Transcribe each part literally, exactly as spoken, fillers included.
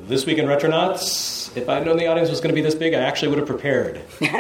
This week in Retronauts, if I'd known the audience was going to be this big, I actually would have prepared.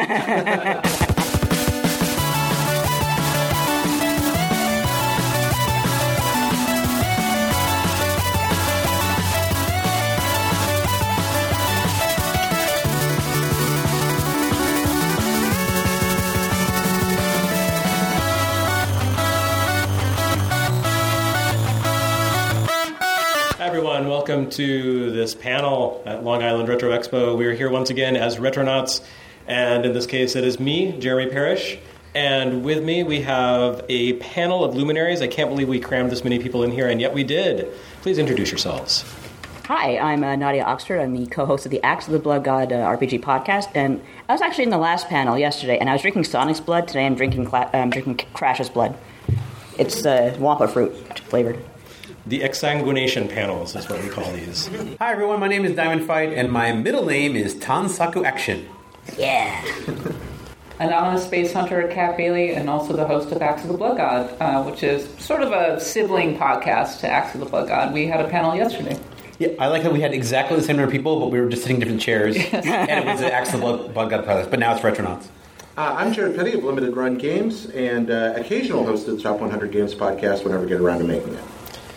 Welcome to this panel at Long Island Retro Expo. We are here once again as Retronauts, and in this case it is me, Jeremy Parrish, and with me we have a panel of luminaries. I can't believe we crammed this many people in here, and yet we did. Please introduce yourselves. Hi, I'm uh, Nadia Oxford. I'm the co-host of the Axe of the Blood God uh, R P G podcast, and I was actually in the last panel yesterday, and I was drinking Sonic's blood. Today I'm drinking, Cla- um, drinking Crash's blood. It's uh, Wampa fruit flavored. The exsanguination panels is what we call these. Hi everyone, my name is Diamond Fight, and my middle name is Tansaku Action. Yeah. And I'm a space hunter, Kat Bailey, and also the host of Axe of the Blood God, uh, which is sort of a sibling podcast to Axe of the Blood God. We had a panel yesterday. Yeah, I like that we had exactly the same number of people, but we were just sitting in different chairs, yes. And it was the Axe of the Blood God podcast, but now it's Retronauts. Uh, I'm Jared Petty of Limited Run Games, and uh, occasional host of the Top one hundred Games podcast whenever we get around to making it.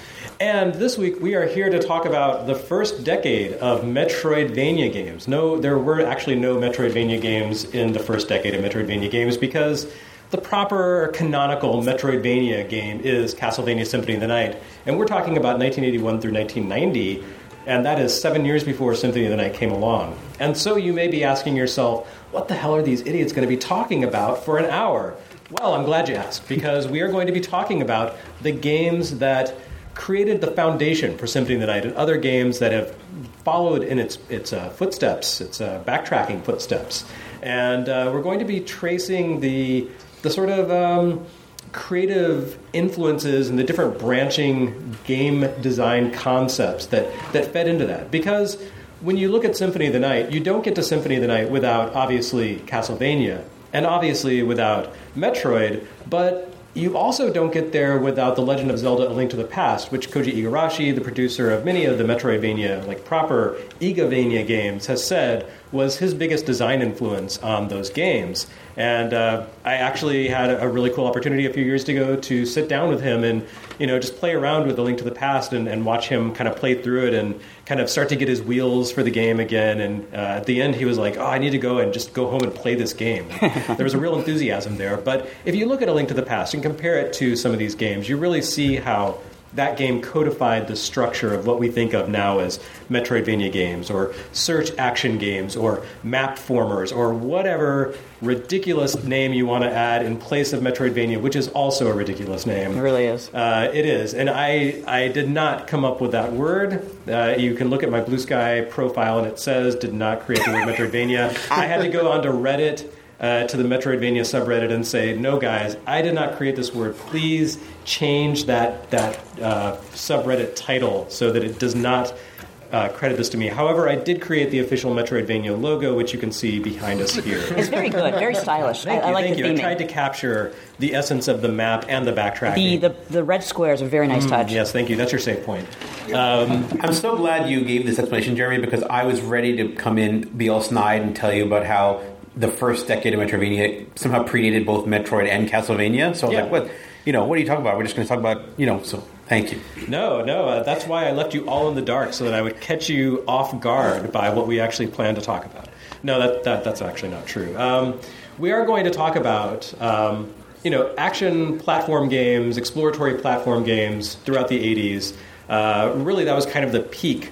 And this week we are here to talk about the first decade of Metroidvania games. No, there were actually no Metroidvania games in the first decade of Metroidvania games because the proper canonical Metroidvania game is Castlevania Symphony of the Night. And we're talking about nineteen eighty-one through nineteen ninety, and that is seven years before Symphony of the Night came along. And so you may be asking yourself, what the hell are these idiots going to be talking about for an hour? Well, I'm glad you asked, because we are going to be talking about the games that created the foundation for Symphony of the Night and other games that have followed in its its uh, footsteps, its uh, backtracking footsteps. And uh, we're going to be tracing the the sort of um, creative influences and the different branching game design concepts that, that fed into that. Because when you look at Symphony of the Night, you don't get to Symphony of the Night without, obviously, Castlevania, and obviously without Metroid, but you also don't get there without The Legend of Zelda: A Link to the Past, which Koji Igarashi, the producer of many of the Metroidvania, like proper Igavania games, has said was his biggest design influence on those games. And uh, I actually had a really cool opportunity a few years ago to sit down with him and, you know, just play around with A Link to the Past and, and watch him kind of play through it and kind of start to get his wheels for the game again. And uh, at the end, he was like, oh, I need to go and just go home and play this game. There was a real enthusiasm there. But if you look at A Link to the Past and compare it to some of these games, you really see how that game codified the structure of what we think of now as Metroidvania games or search action games or map formers or whatever ridiculous name you want to add in place of Metroidvania, which is also a ridiculous name. It really is. Uh, it is. And I, I did not come up with that word. Uh, you can look at my Blue Sky profile and it says, did not create the word Metroidvania. I had to go onto Reddit Uh, to the Metroidvania subreddit and say, no, guys, I did not create this word. Please change that that uh, subreddit title so that it does not uh, credit this to me. However, I did create the official Metroidvania logo, which you can see behind us here. It's very good, very stylish. Thank I, you, I like thank the you. theming. I tried to capture the essence of the map and the backtracking. The, the, the red squares are a very nice mm, touch. Yes, thank you. That's your safe point. Um, I'm so glad you gave this explanation, Jeremy, because I was ready to come in, be all snide, and tell you about how the first decade of Metroidvania somehow predated both Metroid and Castlevania. So I was yeah. like, what? You know, what are you talking about? We're just going to talk about, you know, so thank you. No, no, uh, that's why I left you all in the dark, so that I would catch you off guard by what we actually plan to talk about. No, that, that that's actually not true. Um, we are going to talk about, um, you know, action platform games, exploratory platform games throughout the eighties. Uh, really, that was kind of the peak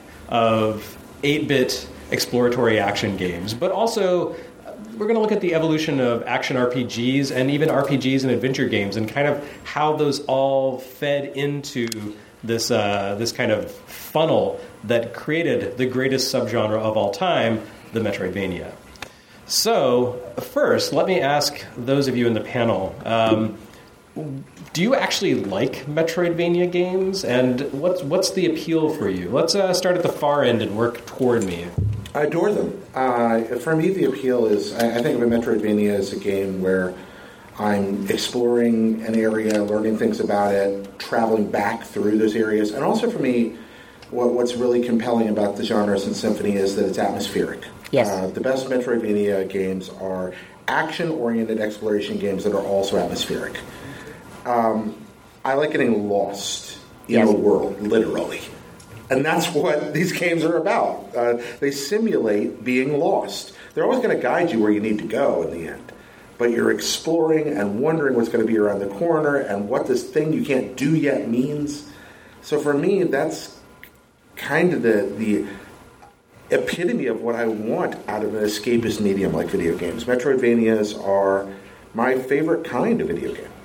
of eight-bit exploratory action games, but also we're going to look at the evolution of action R P Gs and even R P Gs and adventure games and kind of how those all fed into this uh, this kind of funnel that created the greatest subgenre of all time, the Metroidvania. So, first, let me ask those of you in the panel, um, do you actually like Metroidvania games? And what's, what's the appeal for you? Let's uh, start at the far end and work toward me. I adore them. Uh, for me, the appeal is, I, I think of a Metroidvania as a game where I'm exploring an area, learning things about it, traveling back through those areas. And also for me, what, what's really compelling about the genre since Symphony is that it's atmospheric. Yes. Uh, the best Metroidvania games are action-oriented exploration games that are also atmospheric. Um, I like getting lost in Yes. a world, literally. And that's what these games are about. Uh, they simulate being lost. They're always going to guide you where you need to go in the end. But you're exploring and wondering what's going to be around the corner and what this thing you can't do yet means. So for me, that's kind of the the epitome of what I want out of an escapist medium like video games. Metroidvanias are my favorite kind of video game.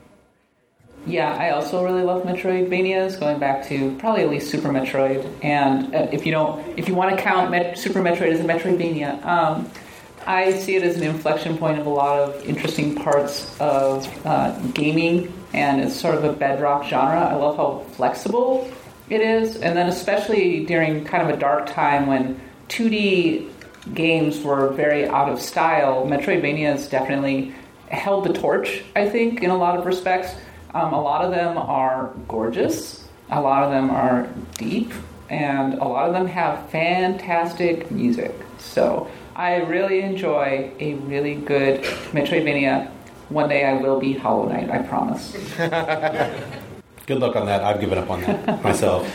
Yeah, I also really love Metroidvanias, going back to probably at least Super Metroid. And uh, if you don't, if you want to count Met- Super Metroid as a Metroidvania, um, I see it as an inflection point of a lot of interesting parts of uh, gaming, and it's sort of a bedrock genre. I love how flexible it is, and then especially during kind of a dark time when two D games were very out of style, Metroidvanias definitely held the torch, I think, in a lot of respects. Um, a lot of them are gorgeous, a lot of them are deep, and a lot of them have fantastic music. So I really enjoy a really good Metroidvania. One day I will beat Hollow Knight, I promise. Good luck on that. I've given up on that myself.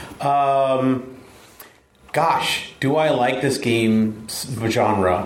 Um, gosh, do I like this game genre?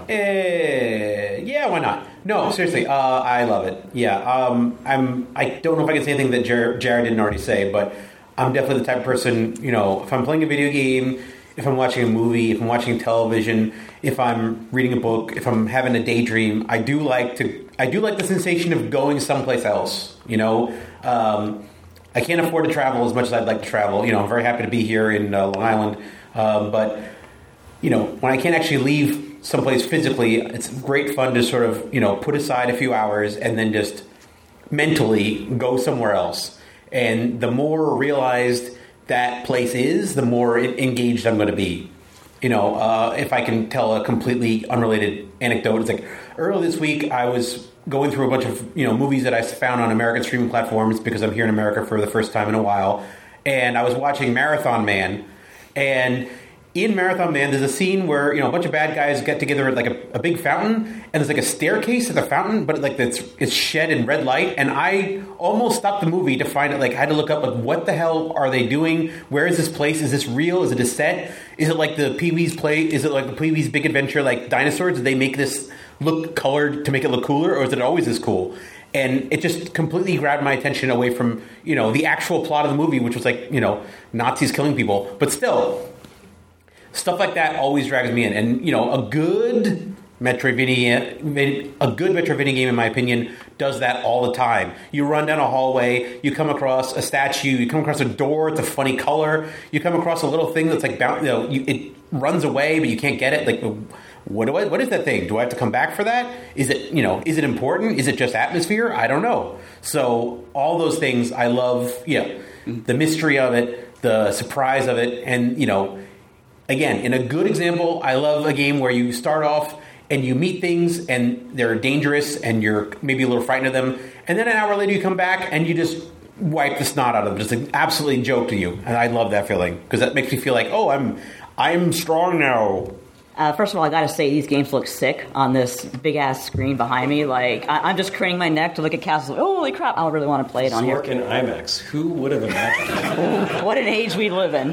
Eh, yeah, why not? No, seriously, uh, I love it. Yeah, um, I'm. I don't know if I can say anything that Jared, Jared didn't already say, but I'm definitely the type of person. You know, if I'm playing a video game, if I'm watching a movie, if I'm watching television, if I'm reading a book, if I'm having a daydream, I do like to. I do like the sensation of going someplace else. You know. Um, I can't afford to travel as much as I'd like to travel. You know, I'm very happy to be here in uh, Long Island. Um, but, you know, when I can't actually leave someplace physically, it's great fun to sort of, you know, put aside a few hours and then just mentally go somewhere else. And the more realized that place is, the more engaged I'm going to be. You know, uh, if I can tell a completely unrelated anecdote, it's like earlier this week I was going through a bunch of, you know, movies that I found on American streaming platforms because I'm here in America for the first time in a while. And I was watching Marathon Man. And in Marathon Man, there's a scene where, you know, a bunch of bad guys get together at like a, a big fountain, and there's like a staircase at the fountain, but like it's, it's shed in red light. And I almost stopped the movie to find it. Like I had to look up, like, what the hell are they doing? Where is this place? Is this real? Is it a set? Is it like the Pee-wee's play? Is it like the Pee-wee's Big Adventure, like dinosaurs? Did they make this look colored to make it look cooler, or is it always this cool? And it just completely grabbed my attention away from, you know, the actual plot of the movie, which was like, you know, Nazis killing people. But still, stuff like that always drags me in. And, you know, a good Metroidvania, a good Metroidvania game, in my opinion, does that all the time. You run down a hallway, you come across a statue, you come across a door, it's a funny color, you come across a little thing that's like, you know, you, it runs away, but you can't get it. Like, what do I, what is that thing? Do I have to come back for that? Is it, you know, is it important? Is it just atmosphere? I don't know. So all those things I love, you know, the mystery of it, the surprise of it, and, you know, again, in a good example, I love a game where you start off and you meet things and they're dangerous and you're maybe a little frightened of them, and then an hour later you come back and you just wipe the snot out of them, just like absolutely joke to you. And I love that feeling because that makes me feel like, oh, I'm I'm strong now. Uh, first of all, I gotta say, these games look sick on this big-ass screen behind me. Like, I- I'm just craning my neck to look at Castle. Holy crap, I really want to play it on Zork here. in IMAX. Who would have imagined? What an age we live in.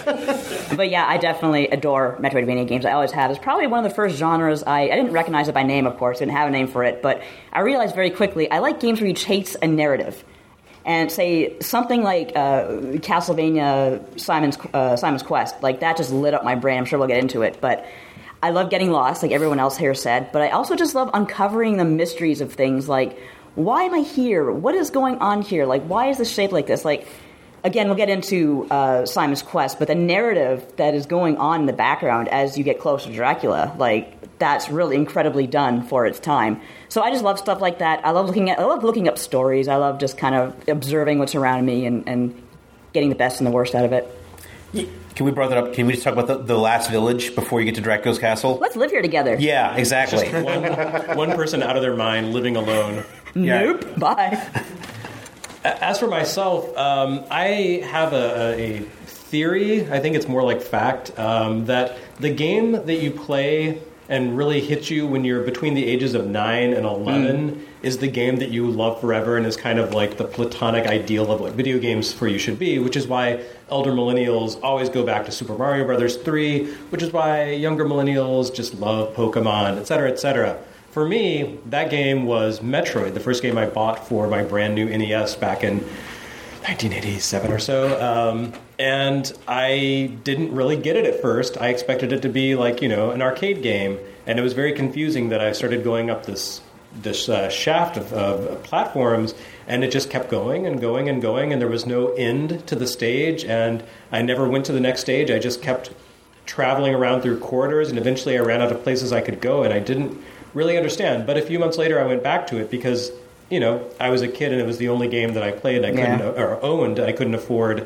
But yeah, I definitely adore Metroidvania games. I always have. It's probably one of the first genres I... I didn't recognize it by name, of course. Didn't have a name for it. But I realized very quickly, I like games where you chase a narrative. And say something like uh, Castlevania Simon's, uh, Simon's Quest. Like, that just lit up my brain. I'm sure we'll get into it. But I love getting lost, like everyone else here said, but I also just love uncovering the mysteries of things, like, why am I here? What is going on here? Like, why is this shaped like this? Like, again, we'll get into uh, Simon's Quest, but the narrative that is going on in the background as you get closer to Dracula, like, that's really incredibly done for its time. So I just love stuff like that. I love looking at, I love looking up stories. I love just kind of observing what's around me and, and getting the best and the worst out of it. Can we bring that up? Can we just talk about the, the last village before you get to Dracula's castle? Let's live here together. Yeah, exactly. Just one, one person out of their mind, living alone. Nope. Yeah. Bye. As for myself, um, I have a, a theory. I think it's more like fact um, that the game that you play and really hits you when you're between the ages of nine and eleven mm. is the game that you love forever and is kind of like the platonic ideal of what video games for you should be, which is why elder millennials always go back to Super Mario Brothers three, which is why younger millennials just love Pokemon, et cetera, et cetera. For me, that game was Metroid, the first game I bought for my brand new N E S back in nineteen eighty-seven or so. Um, and I didn't really get it at first. I expected it to be like, you know, an arcade game. And it was very confusing that I started going up this this uh, shaft of, of platforms, and it just kept going and going and going, and there was no end to the stage, and I never went to the next stage. I just kept traveling around through corridors, and eventually I ran out of places I could go, and I didn't really understand. But a few months later, I went back to it because, you know, I was a kid and it was the only game that I played. I couldn't yeah. or owned. I couldn't afford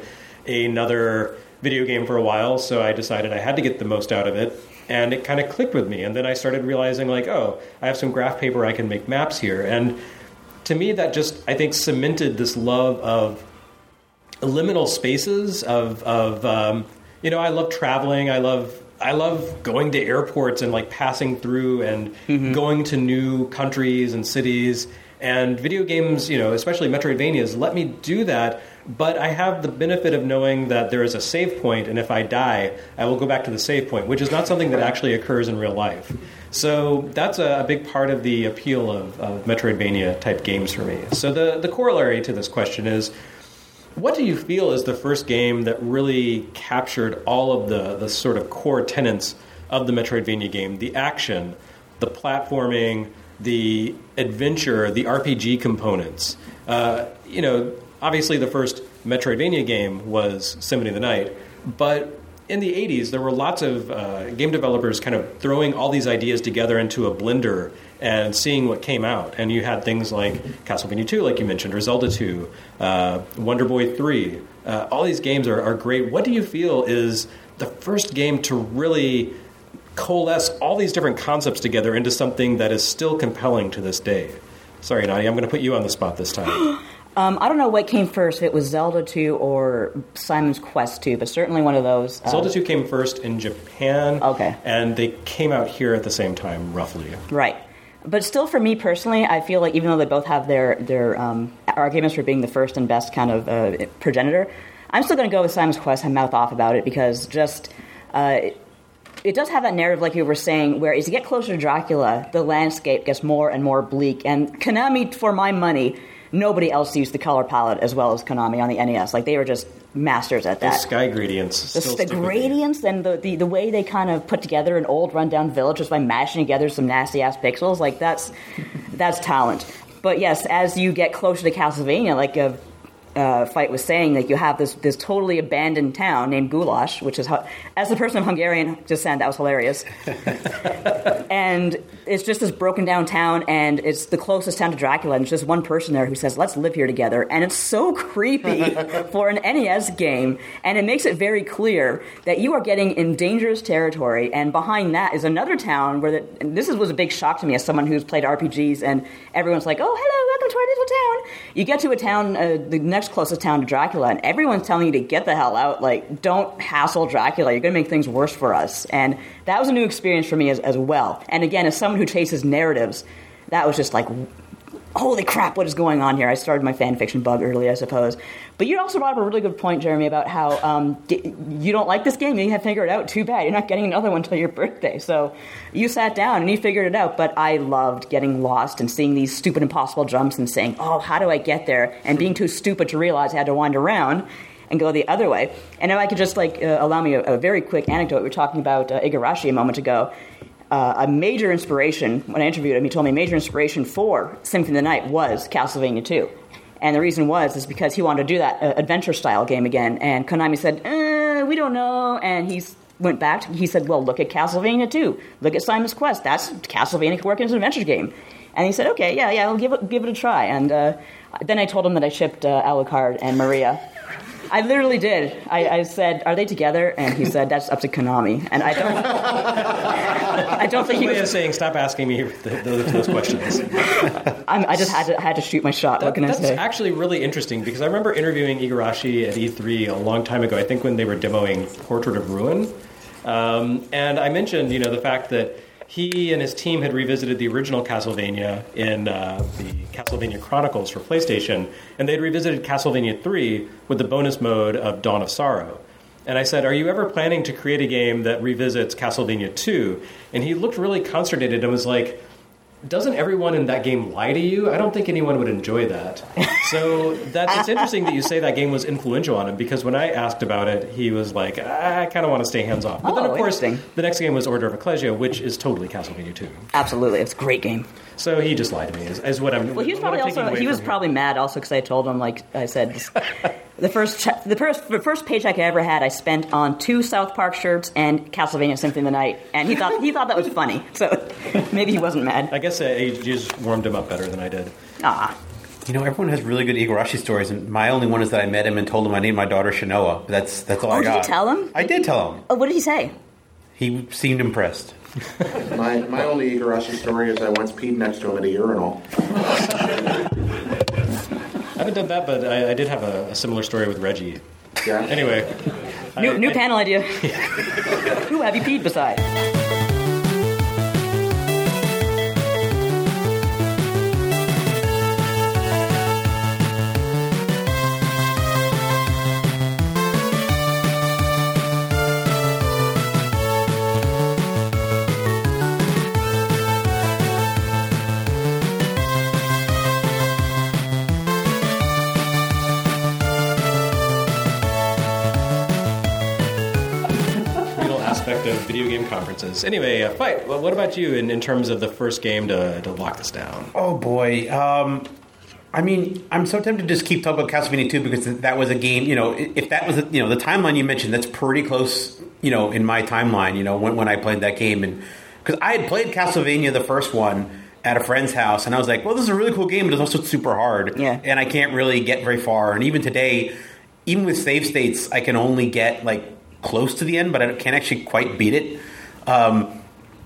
another video game for a while, so I decided I had to get the most out of it. And it kind of clicked with me. And then I started realizing, like, oh, I have some graph paper. I can make maps here. And to me, that just, I think, cemented this love of liminal spaces, of, of um, you know, I love traveling. I love I love going to airports and, like, passing through and mm-hmm. going to new countries and cities. And video games, you know, especially Metroidvanias, let me do that. But I have the benefit of knowing that there is a save point, and if I die, I will go back to the save point, which is not something that actually occurs in real life. So that's a, a big part of the appeal of, of Metroidvania-type games for me. So the, the corollary to this question is, what do you feel is the first game that really captured all of the, the sort of core tenets of the Metroidvania game? The action, the platforming, the adventure, the R P G components. Uh, you know, obviously the first Metroidvania game was Symphony of the Night, but in the eighties there were lots of uh, game developers kind of throwing all these ideas together into a blender and seeing what came out. And you had things like Castlevania two, like you mentioned, or Zelda two, uh, Wonder Boy three. Uh, all these games are, are great. What do you feel is the first game to really coalesce all these different concepts together into something that is still compelling to this day? Sorry, Nadia, I'm going to put you on the spot this time. um, I don't know what came first, if it was Zelda two or Simon's Quest two, but certainly one of those. Uh, Zelda two came first in Japan, okay, and they came out here at the same time, roughly. Right. But still, for me personally, I feel like even though they both have their, their um, arguments for being the first and best kind of uh, progenitor, I'm still going to go with Simon's Quest and mouth off about it because just... Uh, it, It does have that narrative, like you were saying, where as you get closer to Dracula, the landscape gets more and more bleak. And Konami, for my money, nobody else used the color palette as well as Konami on the N E S. Like, they were just masters at that. The sky gradients. The, the gradients and the, the, the way they kind of put together an old rundown village just by mashing together some nasty-ass pixels, like, that's that's talent. But yes, as you get closer to Castlevania, like a... Uh, Fight was saying that you have this this totally abandoned town named Gulash, which is, as the person of Hungarian descent, that was hilarious. And it's just this broken down town, and it's the closest town to Dracula, and there's just one person there who says, let's live here together. And it's so creepy for an N E S game, and it makes it very clear that you are getting in dangerous territory, and behind that is another town where, the, and this is, was a big shock to me as someone who's played R P Gs, and everyone's like, oh, hello, welcome to our little town. You get to a town, uh, the next closest town to Dracula, and everyone's telling you to get the hell out. Like, don't hassle Dracula. You're going to make things worse for us. And that was a new experience for me as, as well. And again, as someone who chases narratives, that was just like, holy crap, what is going on here? I started my fan fiction bug early, I suppose. But you also brought up a really good point, Jeremy, about how um, d- you don't like this game. You have figured it out. Too bad. You're not getting another one until your birthday. So you sat down and you figured it out. But I loved getting lost and seeing these stupid, impossible jumps and saying, oh, how do I get there? And being too stupid to realize I had to wind around and go the other way. And if I could just like uh, allow me a, a very quick anecdote. We were talking about uh, Igarashi a moment ago. Uh, a major inspiration, when I interviewed him, he told me a major inspiration for Symphony of the Night was Castlevania two. And the reason was is because he wanted to do that uh, adventure-style game again. And Konami said, eh, we don't know. And he went back. To, he said, well, look at Castlevania two. Look at Simon's Quest. That's Castlevania working as an adventure game. And he said, okay, yeah, yeah, I'll give it, give it a try. And uh, then I told him that I shipped uh, Alucard and Maria. I literally did. I, I said, are they together? And he said, that's up to Konami. And I don't... I don't think he way was. of saying stop asking me the, the, those questions. I'm, I just had to had to shoot my shot. That, what can I that's say? actually really interesting because I remember interviewing Igarashi at E three a long time ago. I think when they were demoing Portrait of Ruin, um, and I mentioned you know the fact that he and his team had revisited the original Castlevania in uh, the Castlevania Chronicles for PlayStation, and they'd revisited Castlevania three with the bonus mode of Dawn of Sorrow. And I said, are you ever planning to create a game that revisits Castlevania two? And he looked really consternated and was like, doesn't everyone in that game lie to you? I don't think anyone would enjoy that. So that's it's interesting that you say that game was influential on him, because when I asked about it, he was like, I kind of want to stay hands-off. But oh, then, of course, interesting. the next game was Order of Ecclesia, which is totally Castlevania two. Absolutely, it's a great game. So he just lied to me, is, is what I'm Well, he was what I'm probably taking also away he was from probably mad also because I told him, like I said, this, the first che- the first the first paycheck I ever had I spent on two South Park shirts and Castlevania Symphony of the Night, and he thought he thought that was funny. So maybe he wasn't mad. I guess uh, you just warmed him up better than I did. Ah, You know, everyone has really good Igarashi stories, and my only one is that I met him and told him I named my daughter Shinoa. That's that's all Oh, I did you got. tell him? I did tell him. oh, what did he say? He seemed impressed. My, my only Igarashi story is I once peed next to him at a urinal. I haven't done that, but I, I did have a, a similar story with Reggie. Yeah. Anyway. New I, new I, panel idea. Who have you peed beside? Aspect of video game conferences. Anyway, uh, Fight, well, what about you in, in terms of the first game to, to lock this down? Oh, boy. Um, I mean, I'm so tempted to just keep talking about Castlevania two because that was a game, you know, if that was, you know, the timeline you mentioned, that's pretty close, you know, in my timeline, you know, when, when I played that game. And because I had played Castlevania, the first one, at a friend's house, and I was like, well, this is a really cool game, but it's also super hard. Yeah. And I can't really get very far. And even today, even with save states, I can only get, like, close to the end, but I can't actually quite beat it. Um,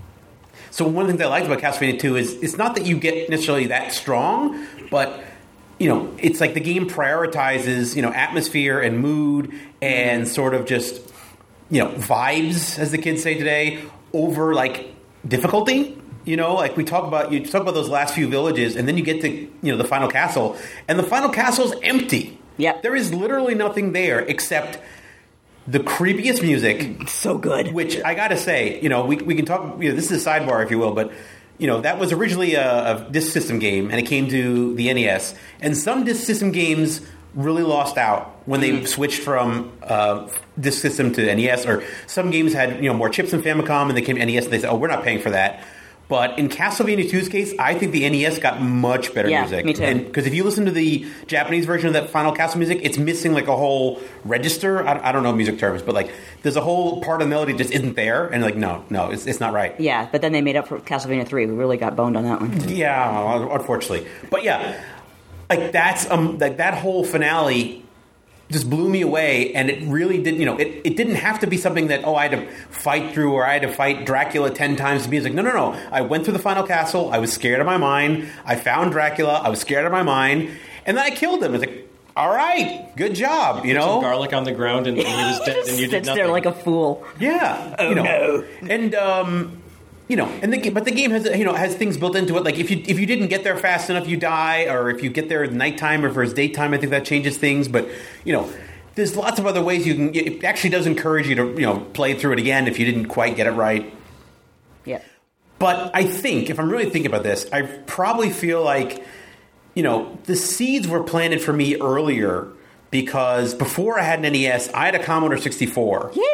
so one of the things I liked about Castlevania two is it's not that you get necessarily that strong, but you know, it's like the game prioritizes, you know, atmosphere and mood and sort of just, you know, vibes, as the kids say today, over like difficulty. You know, like we talk about, you talk about those last few villages, and then you get to, you know, the final castle, and the final castle is empty. Yep. There is literally nothing there except the creepiest music. So good. Which I gotta say, you know, we we can talk. You know, this is a sidebar, if you will, but you know, that was originally a, a disc system game, and it came to the N E S. And some disc system games really lost out when they mm. switched from uh, disc system to N E S. Or some games had, you know, more chips than Famicom, and they came to N E S, and they said, "Oh, we're not paying for that." But in Castlevania two's case, I think the N E S got much better yeah, music. Me too. Because if you listen to the Japanese version of that Final Castle music, it's missing like a whole register. I, I don't know music terms, but like there's a whole part of the melody just isn't there. And like, no, no, it's, it's not right. Yeah, but then they made up for Castlevania three. We really got boned on that one. Yeah, unfortunately. But yeah, like that's um like that whole finale just blew me away, and it really did, you know, it, it didn't have to be something that, oh, I had to fight through, or I had to fight Dracula ten times to be like, no, no, no. I went through the final castle, I was scared of my mind, I found Dracula, I was scared of my mind, and then I killed him. It's like, all right, good job, you Put know? some garlic on the ground, and, and he was dead, and you did Sits nothing. there like a fool. Yeah. Oh, you know, no. And, um... You know, and the, but the game has, you know, has things built into it. Like if you if you didn't get there fast enough, you die, or if you get there at nighttime or if it's daytime, I think that changes things. But you know, there's lots of other ways you can. It actually does encourage you to, you know, play through it again if you didn't quite get it right. Yeah. But I think if I'm really thinking about this, I probably feel like, you know, the seeds were planted for me earlier because before I had an N E S, I had a Commodore sixty-four. Yeah.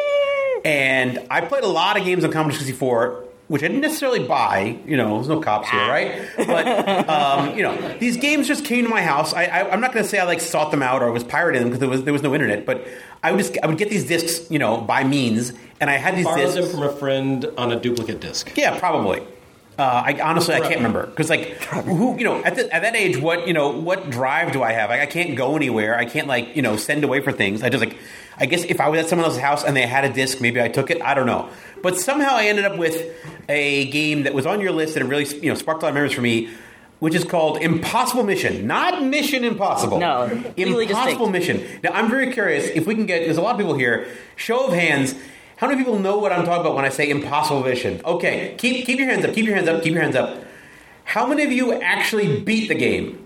And I played a lot of games on Commodore sixty-four, which I didn't necessarily buy. You know, there's no cops here, right? But, um, you know, these games just came to my house. I, I, I'm not going to say I, like, sought them out or was pirating them because there was, there was no internet. But I would just I would get these discs, you know, by means. And I had these Borrowed discs. them from a friend on a duplicate disc. Yeah, probably. Uh, I honestly I can't remember because like who you know at, the, at that age what you know what drive do I have? Like, I can't go anywhere. I can't like you know send away for things. I just like I guess if I was at someone else's house and they had a disc, maybe I took it. I don't know. But somehow I ended up with a game that was on your list and it really, you know, sparked a lot of memories for me, which is called Impossible Mission. Not Mission Impossible. No, really Impossible distinct. Mission. Now, I'm very curious if we can get, there's a lot of people here, show of hands, how many people know what I'm talking about when I say Impossible Mission? Okay, keep keep your hands up, keep your hands up, keep your hands up. How many of you actually beat the game?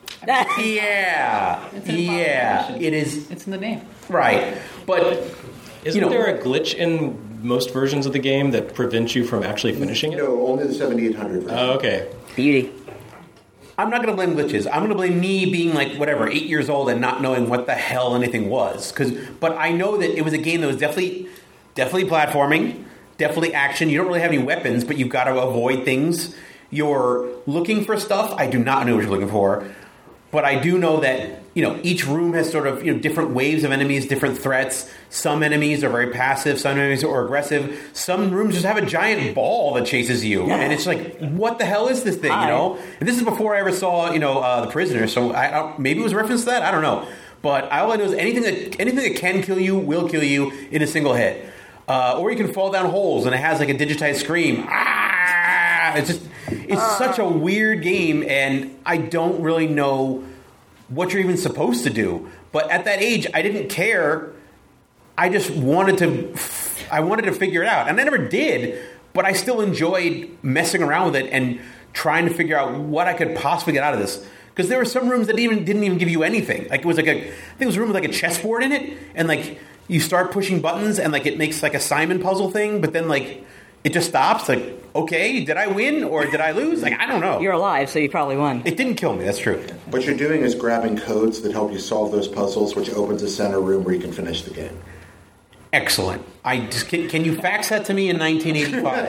Yeah, It's an yeah, Impossible Mission. it is, It's in the name. right. But, Isn't you know, there a glitch in most versions of the game that prevents you from actually finishing it? No, only the seventy-eight hundred version. Oh, okay. Beauty. I'm not going to blame glitches. I'm going to blame me being like, whatever, eight years old and not knowing what the hell anything was. Cause, but I know that it was a game that was definitely, definitely platforming, definitely action. You don't really have any weapons, but you've got to avoid things. You're looking for stuff. I do not know what you're looking for. But I do know that, you know, each room has sort of, you know, different waves of enemies, different threats. Some enemies are very passive. Some enemies are aggressive. Some rooms just have a giant ball that chases you. Yeah. And it's like, what the hell is this thing, Hi. you know? And this is before I ever saw, you know, uh, The Prisoner. So I, I, maybe it was a reference to that. I don't know. But all I know is anything that anything that can kill you will kill you in a single hit. Uh, or you can fall down holes and it has like a digitized scream. Ah! It's just, it's uh. such a weird game, and I don't really know what you're even supposed to do. But at that age, I didn't care. I just wanted to, I wanted to figure it out. And I never did, but I still enjoyed messing around with it and trying to figure out what I could possibly get out of this. Because there were some rooms that even didn't even give you anything. Like it was like a, I think it was a room with like a chessboard in it, and like you start pushing buttons and like it makes like a Simon puzzle thing, but then like it just stops. Like, okay, did I win or did I lose? Like, I don't know. You're alive, so you probably won. It didn't kill me. That's true. What you're doing is grabbing codes that help you solve those puzzles, which opens a center room where you can finish the game. Excellent. I just, can, can you fax that to me in nineteen eighty-five?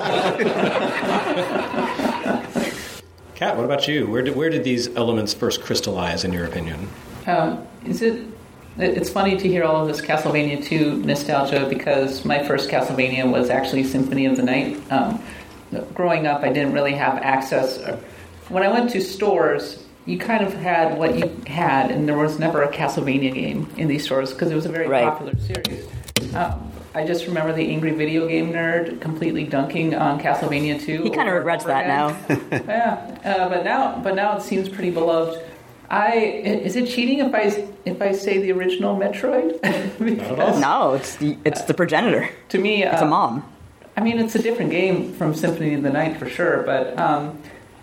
Kat, what about you? Where did, where did these elements first crystallize, in your opinion? Um, is it? It's funny to hear all of this Castlevania two nostalgia because my first Castlevania was actually Symphony of the Night. Um, growing up, I didn't really have access. When I went to stores, you kind of had what you had, and there was never a Castlevania game in these stores because it was a very right. popular series. Um, I just remember the angry video game nerd completely dunking on Castlevania two. He kind of regrets that now. yeah, uh, but now, but now it seems pretty beloved. I is it cheating if I if I say the original Metroid? Not at all. No, it's the it's the progenitor. To me, it's uh, a mom. I mean, it's a different game from Symphony of the Night for sure. But um,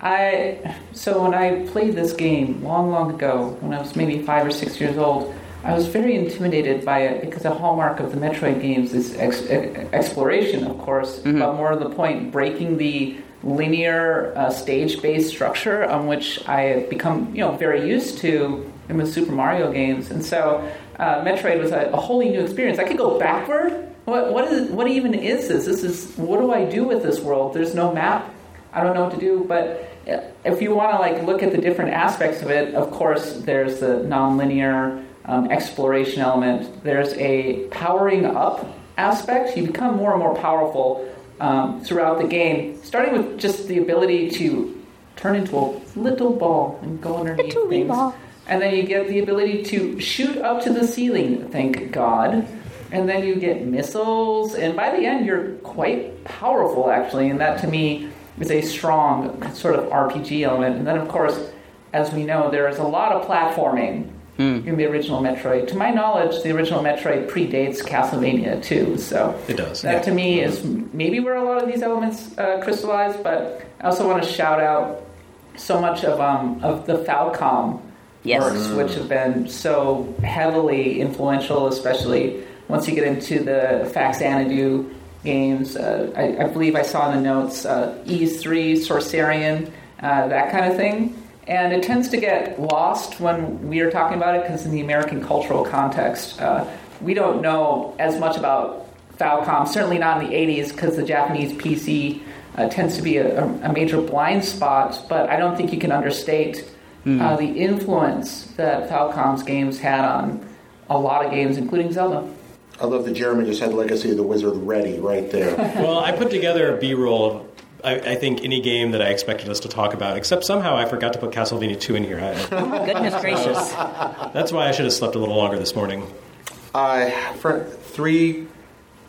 I so when I played this game long, long ago, when I was maybe five or six years old, I was very intimidated by it because the hallmark of the Metroid games is ex- exploration, of course, mm-hmm. but more to the point, breaking the linear uh, stage-based structure on which I had become, you know, very used to in the Super Mario games. And so uh, Metroid was a, a wholly new experience. I could go backward. What what is what even is this? This is what do I do with this world? There's no map. I don't know what to do. But if you want to like look at the different aspects of it, of course, there's the non-linear um, exploration element. There's a powering up aspect. You become more and more powerful Um, throughout the game, starting with just the ability to turn into a little ball and go underneath little things. Ball. And then you get the ability to shoot up to the ceiling, thank God. And then you get missiles, and by the end you're quite powerful, actually, and that to me is a strong sort of R P G element. And then, of course, as we know, there is a lot of platforming Mm. in the original Metroid. To my knowledge, the original Metroid predates Castlevania too, so it does. That yeah. to me is maybe where a lot of these elements uh, crystallize. But I also want to shout out so much of um, of the Falcom yes. works, mm. which have been so heavily influential, especially once you get into the Faxanadu games. Uh, I, I believe I saw in the notes uh, Ys three, Sorcerian, uh, that kind of thing. And it tends to get lost when we are talking about it because in the American cultural context, uh, we don't know as much about Falcom, certainly not in the eighties because the Japanese P C uh, tends to be a, a major blind spot, but I don't think you can understate mm. uh, the influence that Falcom's games had on a lot of games, including Zelda. I love that Jeremy just had Legacy of the Wizard ready right there. Well, I put together a B-roll of I, I think any game that I expected us to talk about, except somehow I forgot to put Castlevania two in here. I, oh my goodness gracious. That's why I should have slept a little longer this morning. Uh, for three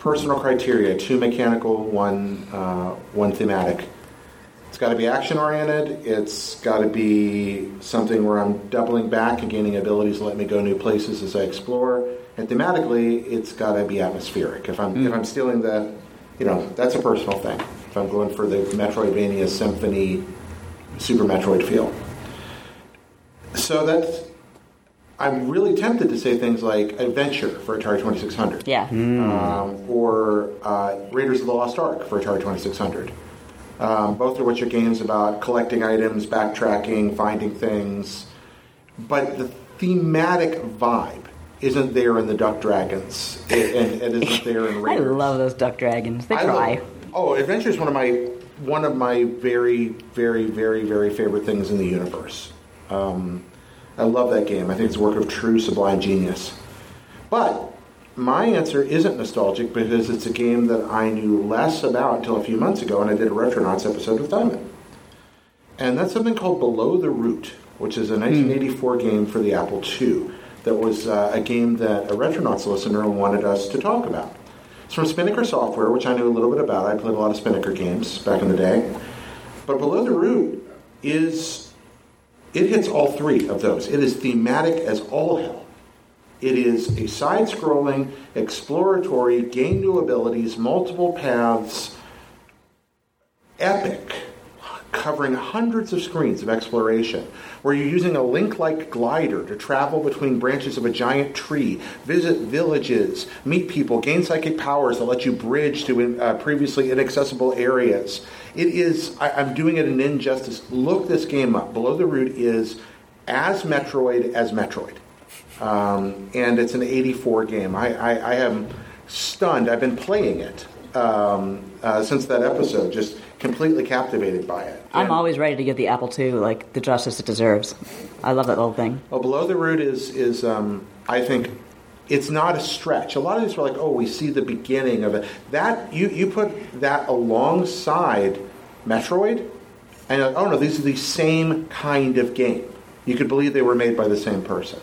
personal criteria: two mechanical, one uh, one thematic. It's got to be action-oriented. It's got to be something where I'm doubling back and gaining abilities to let me go new places as I explore. And thematically, it's got to be atmospheric. If I'm mm. if I'm stealing the, you know, that's a personal thing. If I'm going for the Metroidvania Symphony, Super Metroid feel. So that's, I'm really tempted to say things like Adventure for Atari twenty-six hundred. Yeah. Mm. Um, or uh, Raiders of the Lost Ark for Atari twenty-six hundred. Um, both of which are games about collecting items, backtracking, finding things. But the thematic vibe isn't there in the Duck Dragons. It, and it isn't there in Raiders. I love those Duck Dragons. They I cry. Love, oh, Adventure is one of my one of my very, very, very, very favorite things in the universe. Um, I love that game. I think it's a work of true sublime genius. But my answer isn't nostalgic because it's a game that I knew less about until a few months ago, and I did a Retronauts episode with Diamond. And that's something called Below the Root, which is a nineteen eighty-four mm. game for the Apple two. That was uh, a game that a Retronauts listener wanted us to talk about. It's from Spinnaker Software, which I knew a little bit about. I played a lot of Spinnaker games back in the day. But Below the Root is, it hits all three of those. It is thematic as all hell. It is a side-scrolling, exploratory, gain new abilities, multiple paths, epic, covering hundreds of screens of exploration, where you're using a Link-like glider to travel between branches of a giant tree, visit villages, meet people, gain psychic powers that let you bridge to uh, previously inaccessible areas. It is, I, I'm doing it an injustice. Look this game up. Below the Root is as Metroid as Metroid. Um, and it's an eighty-four game. I, I, I am stunned. I've been playing it um, uh, since that episode, just completely captivated by it. I'm and, always ready to give the Apple two like the justice it deserves. I love that little thing. Well, Below the Root is, is um, I think, it's not a stretch. A lot of these are like, oh, we see the beginning of it. That you, you put that alongside Metroid, and you're like, oh no, these are the same kind of game. You could believe they were made by the same person.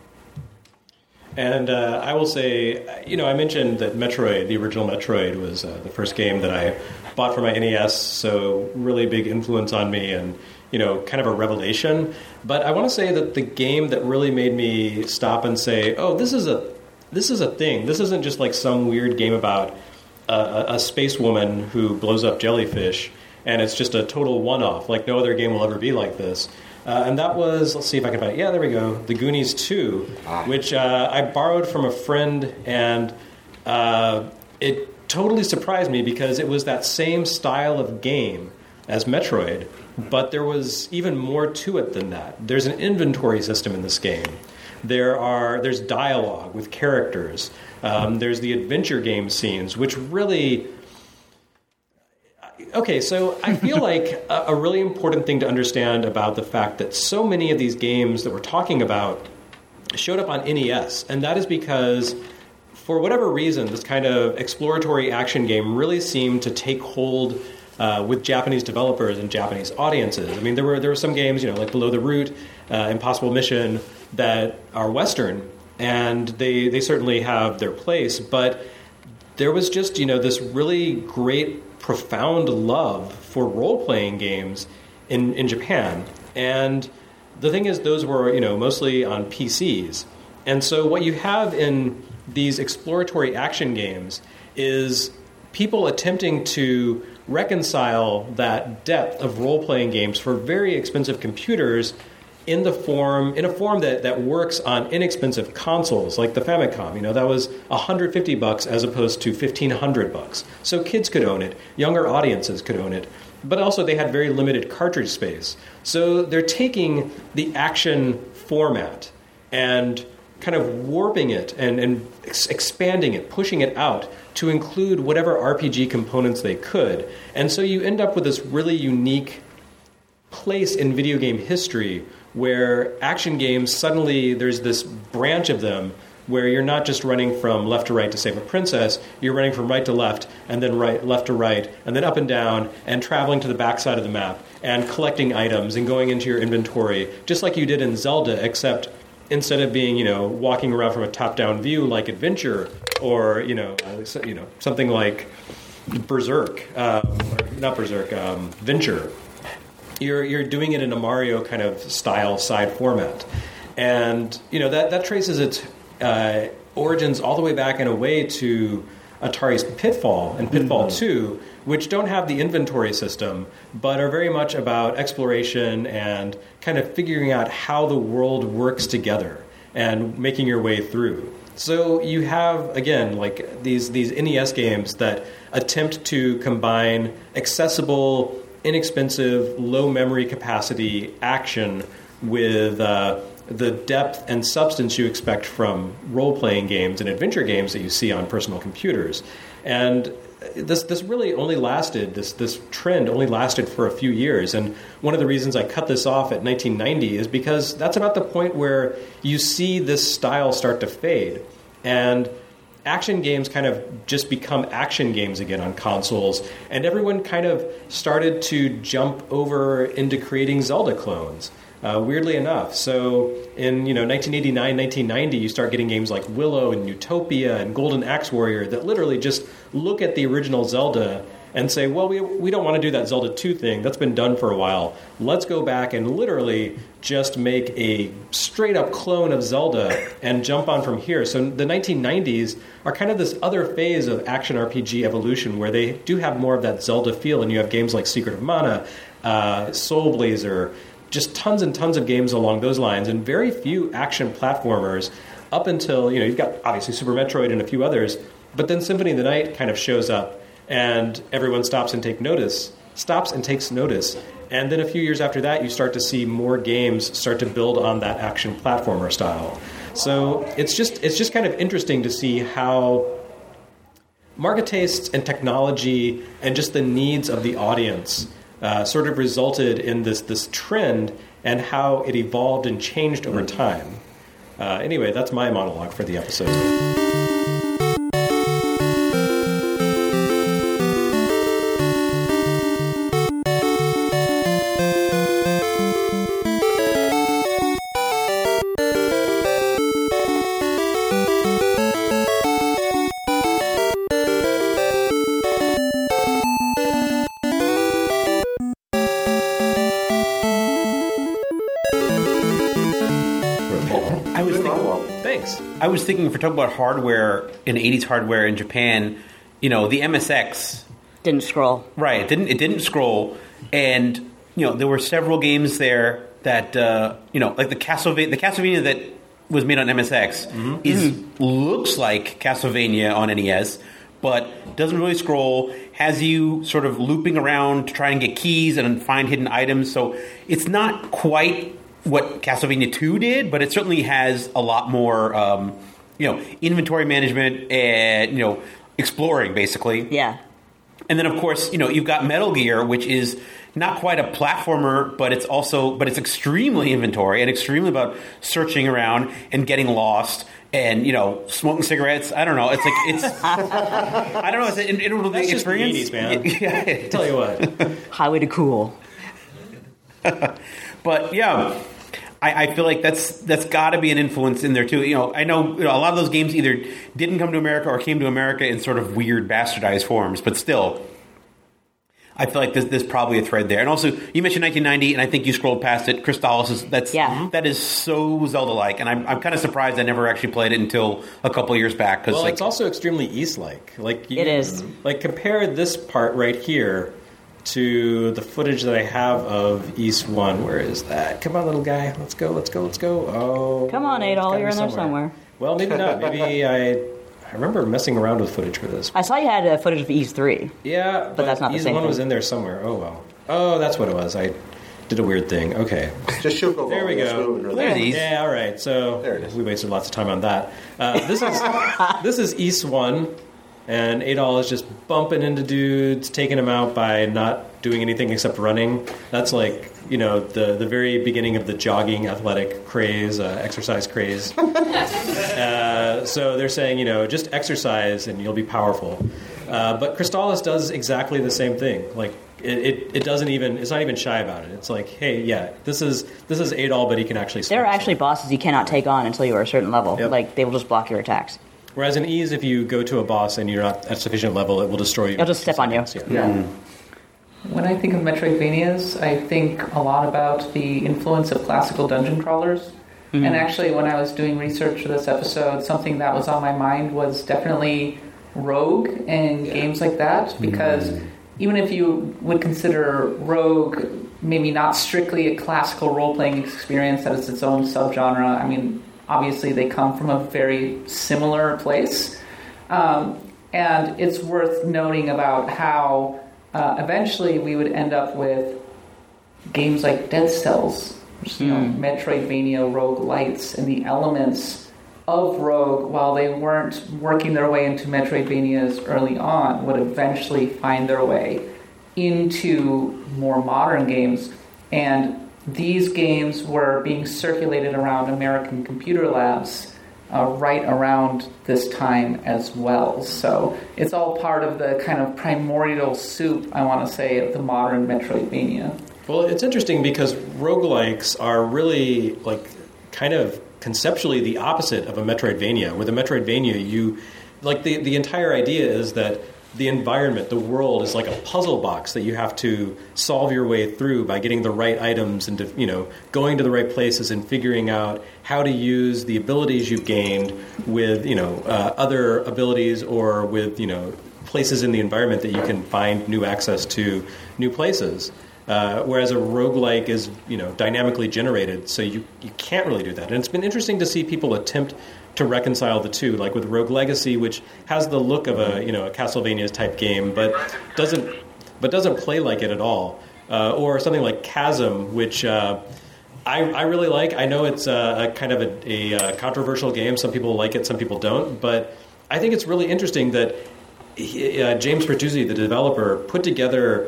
And uh, I will say, you know, I mentioned that Metroid, the original Metroid, was uh, the first game that I bought for my N E S, so really big influence on me and, you know, kind of a revelation. But I want to say that the game that really made me stop and say, oh, this is a this is a thing. This isn't just like some weird game about a, a space woman who blows up jellyfish, and it's just a total one-off. Like no other game will ever be like this. Uh, and that was, let's see if I can find it. Yeah, there we go. The Goonies two, ah. which uh, I borrowed from a friend, and uh, it totally surprised me because it was that same style of game as Metroid, but there was even more to it than that. There's an inventory system in this game. There are there's dialogue with characters. Um, there's the adventure game scenes, which really... Okay, so I feel like a, a really important thing to understand about the fact that so many of these games that we're talking about showed up on N E S, and that is because, for whatever reason, this kind of exploratory action game really seemed to take hold uh, with Japanese developers and Japanese audiences. I mean, there were there were some games, you know, like Below the Root, uh, Impossible Mission, that are Western, and they they certainly have their place, but there was just, you know, this really great, profound love for role-playing games in, in Japan. And the thing is, those were, you know, mostly on P Cs. And so what you have in these exploratory action games is people attempting to reconcile that depth of role-playing games for very expensive computers in the form in a form that, that works on inexpensive consoles like the Famicom. You know, that was one hundred fifty bucks as opposed to fifteen hundred bucks. So kids could own it, younger audiences could own it, but also they had very limited cartridge space. So they're taking the action format and kind of warping it and, and ex- expanding it, pushing it out to include whatever R P G components they could. And so you end up with this really unique place in video game history where action games, suddenly there's this branch of them where you're not just running from left to right to save a princess, you're running from right to left, and then right left to right, and then up and down, and traveling to the backside of the map, and collecting items, and going into your inventory, just like you did in Zelda, except instead of being, you know, walking around from a top-down view like Adventure or, you know, uh, you know, something like Berserk, um, or not Berserk, um, Venture. You're you're doing it in a Mario kind of style side format, and you know that that traces its uh, origins all the way back in a way to Atari's Pitfall and Pitfall mm-hmm. two, which don't have the inventory system, but are very much about exploration and kind of figuring out how the world works together and making your way through. So you have, again, like these, these N E S games that attempt to combine accessible, inexpensive, low memory capacity action with uh, the depth and substance you expect from role-playing games and adventure games that you see on personal computers. And this this really only lasted, this this trend only lasted for a few years. And one of the reasons I cut this off at nineteen ninety is because that's about the point where you see this style start to fade. And action games kind of just become action games again on consoles. And everyone kind of started to jump over into creating Zelda clones. Uh, weirdly enough. So in you know nineteen eighty-nine, nineteen ninety, you start getting games like Willow and Utopia and Golden Axe Warrior that literally just look at the original Zelda and say, well, we we don't want to do that Zelda two thing. That's been done for a while. Let's go back and literally just make a straight-up clone of Zelda and jump on from here. So the nineteen nineties are kind of this other phase of action R P G evolution where they do have more of that Zelda feel, and you have games like Secret of Mana, uh, Soul Blazer, just tons and tons of games along those lines, and very few action platformers up until, you know, you've got obviously Super Metroid and a few others, but then Symphony of the Night kind of shows up, and everyone stops and take notice, stops and takes notice. And then a few years after that, you start to see more games start to build on that action platformer style. So it's just it's just kind of interesting to see how market tastes and technology and just the needs of the audience Uh, sort of resulted in this this trend and how it evolved and changed over time. Uh, anyway, that's my monologue for the episode. I was thinking, if we're talking about hardware in eighties hardware in Japan, you know, the M S X didn't scroll. Right, it didn't it didn't scroll, and you know there were several games there that uh, you know, like the Castlevania, the Castlevania that was made on M S X mm-hmm. is mm-hmm. looks like Castlevania on N E S, but doesn't really scroll. Has you sort of looping around to try and get keys and find hidden items. So it's not quite what Castlevania two did, but it certainly has a lot more, um, you know, inventory management and, you know, exploring, basically. Yeah. And then, of course, you know, you've got Metal Gear, which is not quite a platformer, but it's also, but it's extremely inventory and extremely about searching around and getting lost and, you know, smoking cigarettes. I don't know. It's like, it's, I don't know. It's an integral That's experience. Just the eighties, man. Yeah. Tell you what. Highway to Cool. But yeah, I, I feel like that's that's got to be an influence in there too. You know, I know, you know a lot of those games either didn't come to America or came to America in sort of weird bastardized forms, but still, I feel like there's, there's probably a thread there. And also, you mentioned nineteen ninety, and I think you scrolled past it. Crystalis is that's yeah. that is so Zelda-like, and I'm I'm kind of surprised I never actually played it until a couple of years back. Well, like, it's also extremely Ys-like. Like you, it is. Like compare this part right here to the footage that I have of Ys one. Where is that? Come on, little guy. Let's go, let's go, let's go. Oh. Come on, Adol. You're in there somewhere. Well, maybe not. Maybe I I remember messing around with footage for this. I saw you had uh, footage of Ys three. Yeah, but, but that's not the Ys same one thing. was in there somewhere. Oh, well. Oh, that's what it was. I did a weird thing. Okay. Just shoot go. There we go. There's Ys. Yeah, all right. So there it is. We wasted lots of time on that. Uh, this is this is Ys one. And Adol is just bumping into dudes, taking them out by not doing anything except running. That's like, you know, the, the very beginning of the jogging athletic craze, uh, exercise craze. uh, so they're saying, you know, just exercise and you'll be powerful. Uh, but Crystalis does exactly the same thing. Like it, it, it doesn't even it's not even shy about it. It's like, hey, yeah, this is this is Adol, but he can actually. There are actually bosses you cannot take on until you are a certain level. Yep. Like they will just block your attacks. Whereas in Ys, if you go to a boss and you're not at sufficient level, it will destroy you. It'll just step on you. Yeah. Yeah. When I think of Metroidvanias, I think a lot about the influence of classical dungeon crawlers. Mm-hmm. And actually, when I was doing research for this episode, something that was on my mind was definitely Rogue and yeah. games like that. Because mm-hmm. even if you would consider Rogue maybe not strictly a classical role-playing experience that is its own subgenre, I mean, obviously they come from a very similar place. Um, and it's worth noting about how uh, eventually we would end up with games like Dead Cells, which, you know, Metroidvania roguelites, and the elements of Rogue, while they weren't working their way into Metroidvanias early on, would eventually find their way into more modern games. And these games were being circulated around American computer labs uh, right around this time as well. So it's all part of the kind of primordial soup, I want to say, of the modern Metroidvania. Well, it's interesting because roguelikes are really, like, kind of conceptually the opposite of a Metroidvania. With a Metroidvania, you, like, the, the entire idea is that the environment, the world, is like a puzzle box that you have to solve your way through by getting the right items and, to, you know, going to the right places and figuring out how to use the abilities you've gained with, you know, uh, other abilities or with, you know, places in the environment that you can find new access to new places. Uh, whereas a roguelike is, you know, dynamically generated, so you, you can't really do that. And it's been interesting to see people attempt to reconcile the two, like with Rogue Legacy, which has the look of a, you know, a Castlevania type game, but doesn't but doesn't play like it at all. Uh, or something like Chasm, which uh, I, I really like. I know it's a, a kind of a, a, a controversial game. Some people like it, some people don't. But I think it's really interesting that he, uh, James Pertuzzi, the developer, put together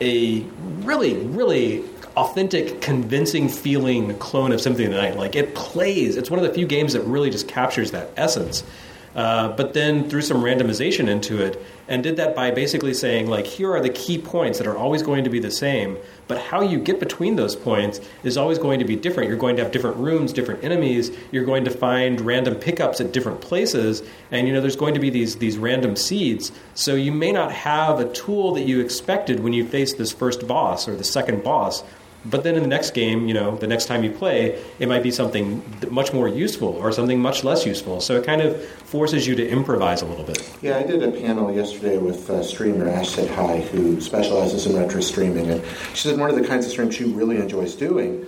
a really, really authentic, convincing feeling clone of Symphony of the Night. Like, it plays. It's one of the few games that really just captures that essence. Uh, but then threw some randomization into it and did that by basically saying, like, here are the key points that are always going to be the same, but how you get between those points is always going to be different. You're going to have different rooms, different enemies. You're going to find random pickups at different places, and, you know, there's going to be these these random seeds. So you may not have a tool that you expected when you face this first boss or the second boss. But then in the next game, you know, the next time you play, it might be something much more useful or something much less useful. So it kind of forces you to improvise a little bit. Yeah, I did a panel yesterday with a streamer, Ash Said Hi, who specializes in retro streaming. And she said one of the kinds of streams she really enjoys doing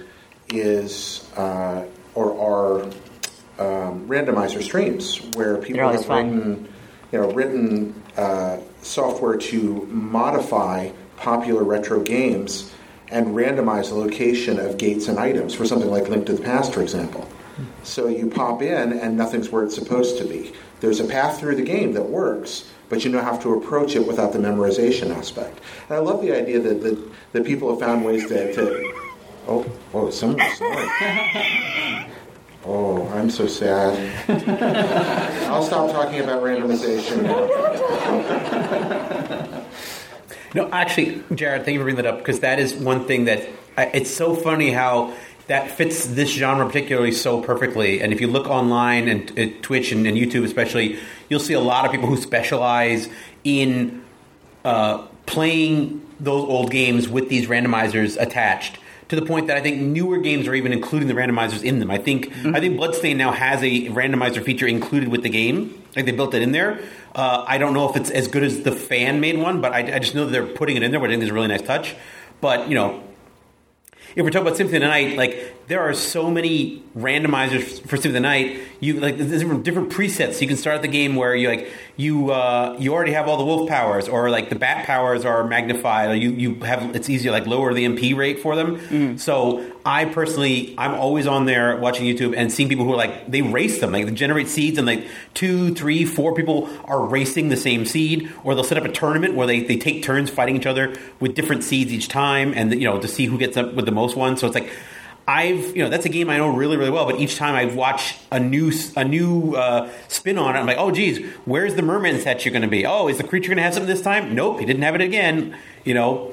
is, uh, or are um, randomizer streams, where people have written, you know, written uh, software to modify popular retro games and randomize the location of gates and items for something like Link to the Past, for example. So you pop in and nothing's where it's supposed to be. There's a path through the game that works, but you don't have to approach it without the memorization aspect. And I love the idea that that, that people have found ways to... to oh, oh, someone's snoring. Oh, I'm so sad. I'll stop talking about randomization. No, actually, Jared, thank you for bringing that up, because that is one thing that I, it's so funny how that fits this genre particularly so perfectly. And if you look online and at Twitch and, and YouTube especially, you'll see a lot of people who specialize in uh, playing those old games with these randomizers attached, to the point that I think newer games are even including the randomizers in them. I think mm-hmm. I think Bloodstained now has a randomizer feature included with the game. Like, they built it in there. Uh, I don't know if it's as good as the fan-made one, but I, I just know that they're putting it in there, which I think is a really nice touch. But, you know, if we're talking about Symphony of the Night, like, there are so many randomizers for Symphony of the Night. You like there's different, different presets. You can start the game where you like you uh, you already have all the wolf powers, or like the bat powers are magnified. Or you you have it's easier like lower the M P rate for them. Mm-hmm. So I personally I'm always on there watching YouTube and seeing people who are like they race them, like they generate seeds, and like two, three, four people are racing the same seed, or they'll set up a tournament where they, they take turns fighting each other with different seeds each time, and you know to see who gets up with the most ones. So it's like. I've, you know, that's a game I know really, really well, but each time I watch a new a new uh, spin on it, I'm like, oh, geez, where's the merman statue going to be? Oh, is the creature going to have something this time? Nope, he didn't have it again, you know.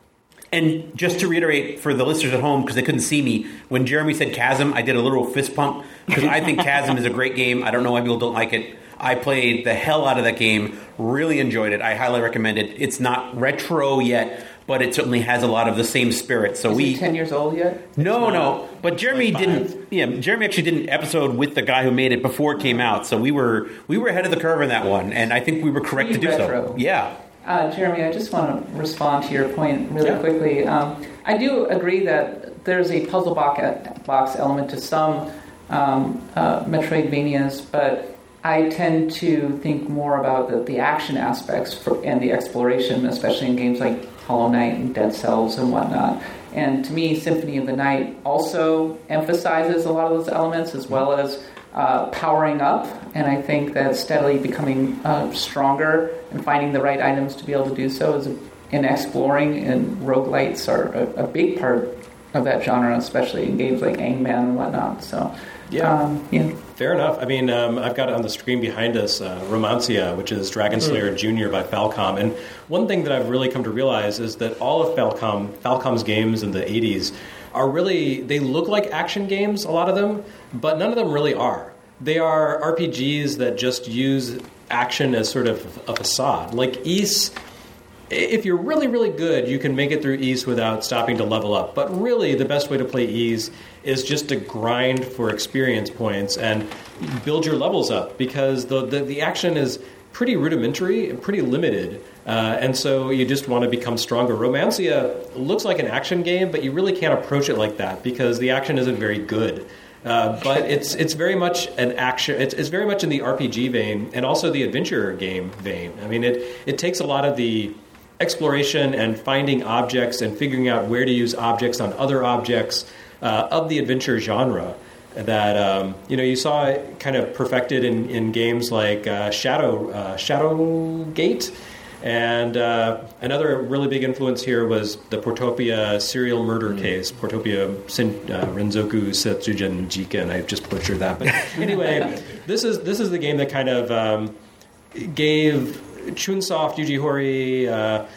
And just to reiterate for the listeners at home, because they couldn't see me, when Jeremy said Chasm, I did a literal fist pump, because I think Chasm is a great game. I don't know why people don't like it. I played the hell out of that game, really enjoyed it. I highly recommend it. It's not retro yet, but it certainly has a lot of the same spirit. So Is we it ten years old yet? No, no. But Jeremy like didn't. Yeah, Jeremy actually did an episode with the guy who made it before it came out. So we were we were ahead of the curve in that one, and I think we were correct to do Retro. so. Yeah. Uh, Jeremy, I just want to respond to your point really Yeah. quickly. Um, I do agree that there's a puzzle box, box element to some um, uh, Metroidvanias, but I tend to think more about the, the action aspects for, and the exploration, especially in games like Hollow Knight and Dead Cells and whatnot. And to me, Symphony of the Night also emphasizes a lot of those elements, as well as uh, powering up. And I think that steadily becoming uh, stronger and finding the right items to be able to do so is, and exploring and roguelites are a, a big part of that genre, especially in games like Angman and whatnot. So, Yeah. um, yeah. Fair enough. I mean, um, I've got it on the screen behind us, uh, Romancia, which is Dragon Slayer mm. Junior by Falcom. And one thing that I've really come to realize is that all of Falcom, Falcom's games in the eighties are really, they look like action games, a lot of them, but none of them really are. They are R P Gs that just use action as sort of a facade. Like Ys, if you're really, really good, you can make it through Ys without stopping to level up. But really, the best way to play Ys is just to grind for experience points and build your levels up, because the the, the action is pretty rudimentary and pretty limited. Uh, and so you just want to become stronger. Romancia looks like an action game, but you really can't approach it like that because the action isn't very good. Uh, but it's it's very much an action. It's, it's very much in the R P G vein and also the adventure game vein. I mean, it it takes a lot of the exploration and finding objects and figuring out where to use objects on other objects uh, of the adventure genre that um, you know you saw it kind of perfected in, in games like uh, Shadow uh, Shadowgate. And uh, another really big influence here was the Portopia serial murder mm. case, Portopia Sin, uh, Renzoku Setsujin Jika, and I just butchered that. But anyway, this is this is the game that kind of um, gave Chunsoft, Yuji Horii, uh,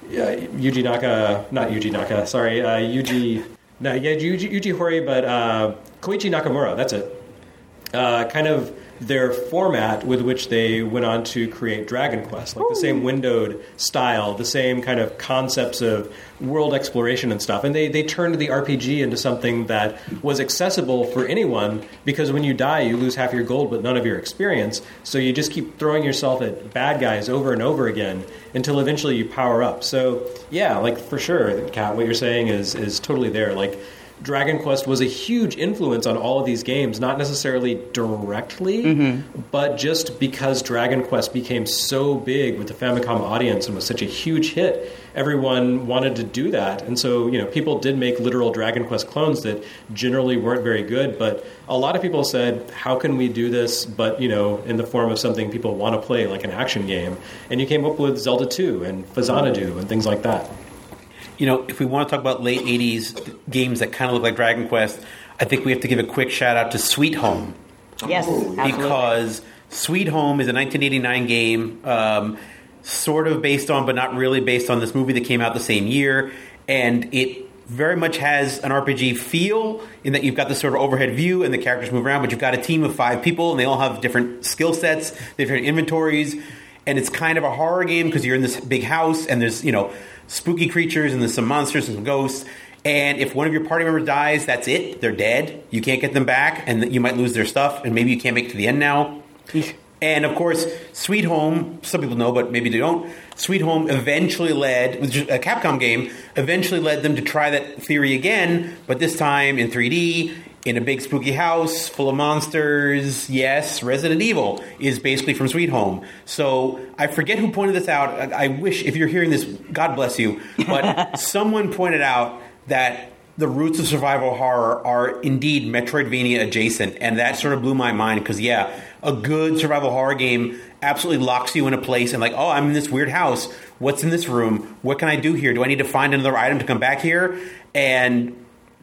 Yuji Naka, not Yuji Naka, sorry, uh, Yuji, no, yeah, Yuji, Yuji Horii, but uh, Koichi Nakamura, that's it. Uh, kind of their format with which they went on to create Dragon Quest, like the same windowed style, the same kind of concepts of world exploration and stuff. And they, they turned the R P G into something that was accessible for anyone, because when you die, you lose half your gold but none of your experience. So you just keep throwing yourself at bad guys over and over again until eventually you power up. So yeah, like for sure, Kat, what you're saying is is totally there. Like, Dragon Quest was a huge influence on all of these games, not necessarily directly, mm-hmm. but just because Dragon Quest became so big with the Famicom audience and was such a huge hit, everyone wanted to do that. And so, you know, people did make literal Dragon Quest clones that generally weren't very good, but a lot of people said, how can we do this, but, you know, in the form of something people want to play, like an action game? And you came up with Zelda two and Phazanadu and things like that. You know, if we want to talk about late eighties games that kind of look like Dragon Quest, I think we have to give a quick shout out to Sweet Home. Yes, absolutely. Because Sweet Home is a nineteen eighty-nine game, um, sort of based on, but not really based on, this movie that came out the same year. And it very much has an R P G feel in that you've got this sort of overhead view and the characters move around, but you've got a team of five people and they all have different skill sets, different inventories. And it's kind of a horror game because you're in this big house and there's, you know, spooky creatures and there's some monsters and some ghosts. And if one of your party members dies, that's it. They're dead. You can't get them back, and you might lose their stuff, and maybe you can't make it to the end now. And, of course, Sweet Home, some people know, but maybe they don't. Sweet Home eventually led, which is a Capcom game, eventually led them to try that theory again, but this time in three D, in a big spooky house full of monsters. Yes, Resident Evil is basically from Sweet Home. So I forget who pointed this out. I, I wish, if you're hearing this, God bless you, but someone pointed out that the roots of survival horror are indeed Metroidvania adjacent, and that sort of blew my mind because, yeah, a good survival horror game absolutely locks you in a place and like, oh, I'm in this weird house. What's in this room? What can I do here? Do I need to find another item to come back here? And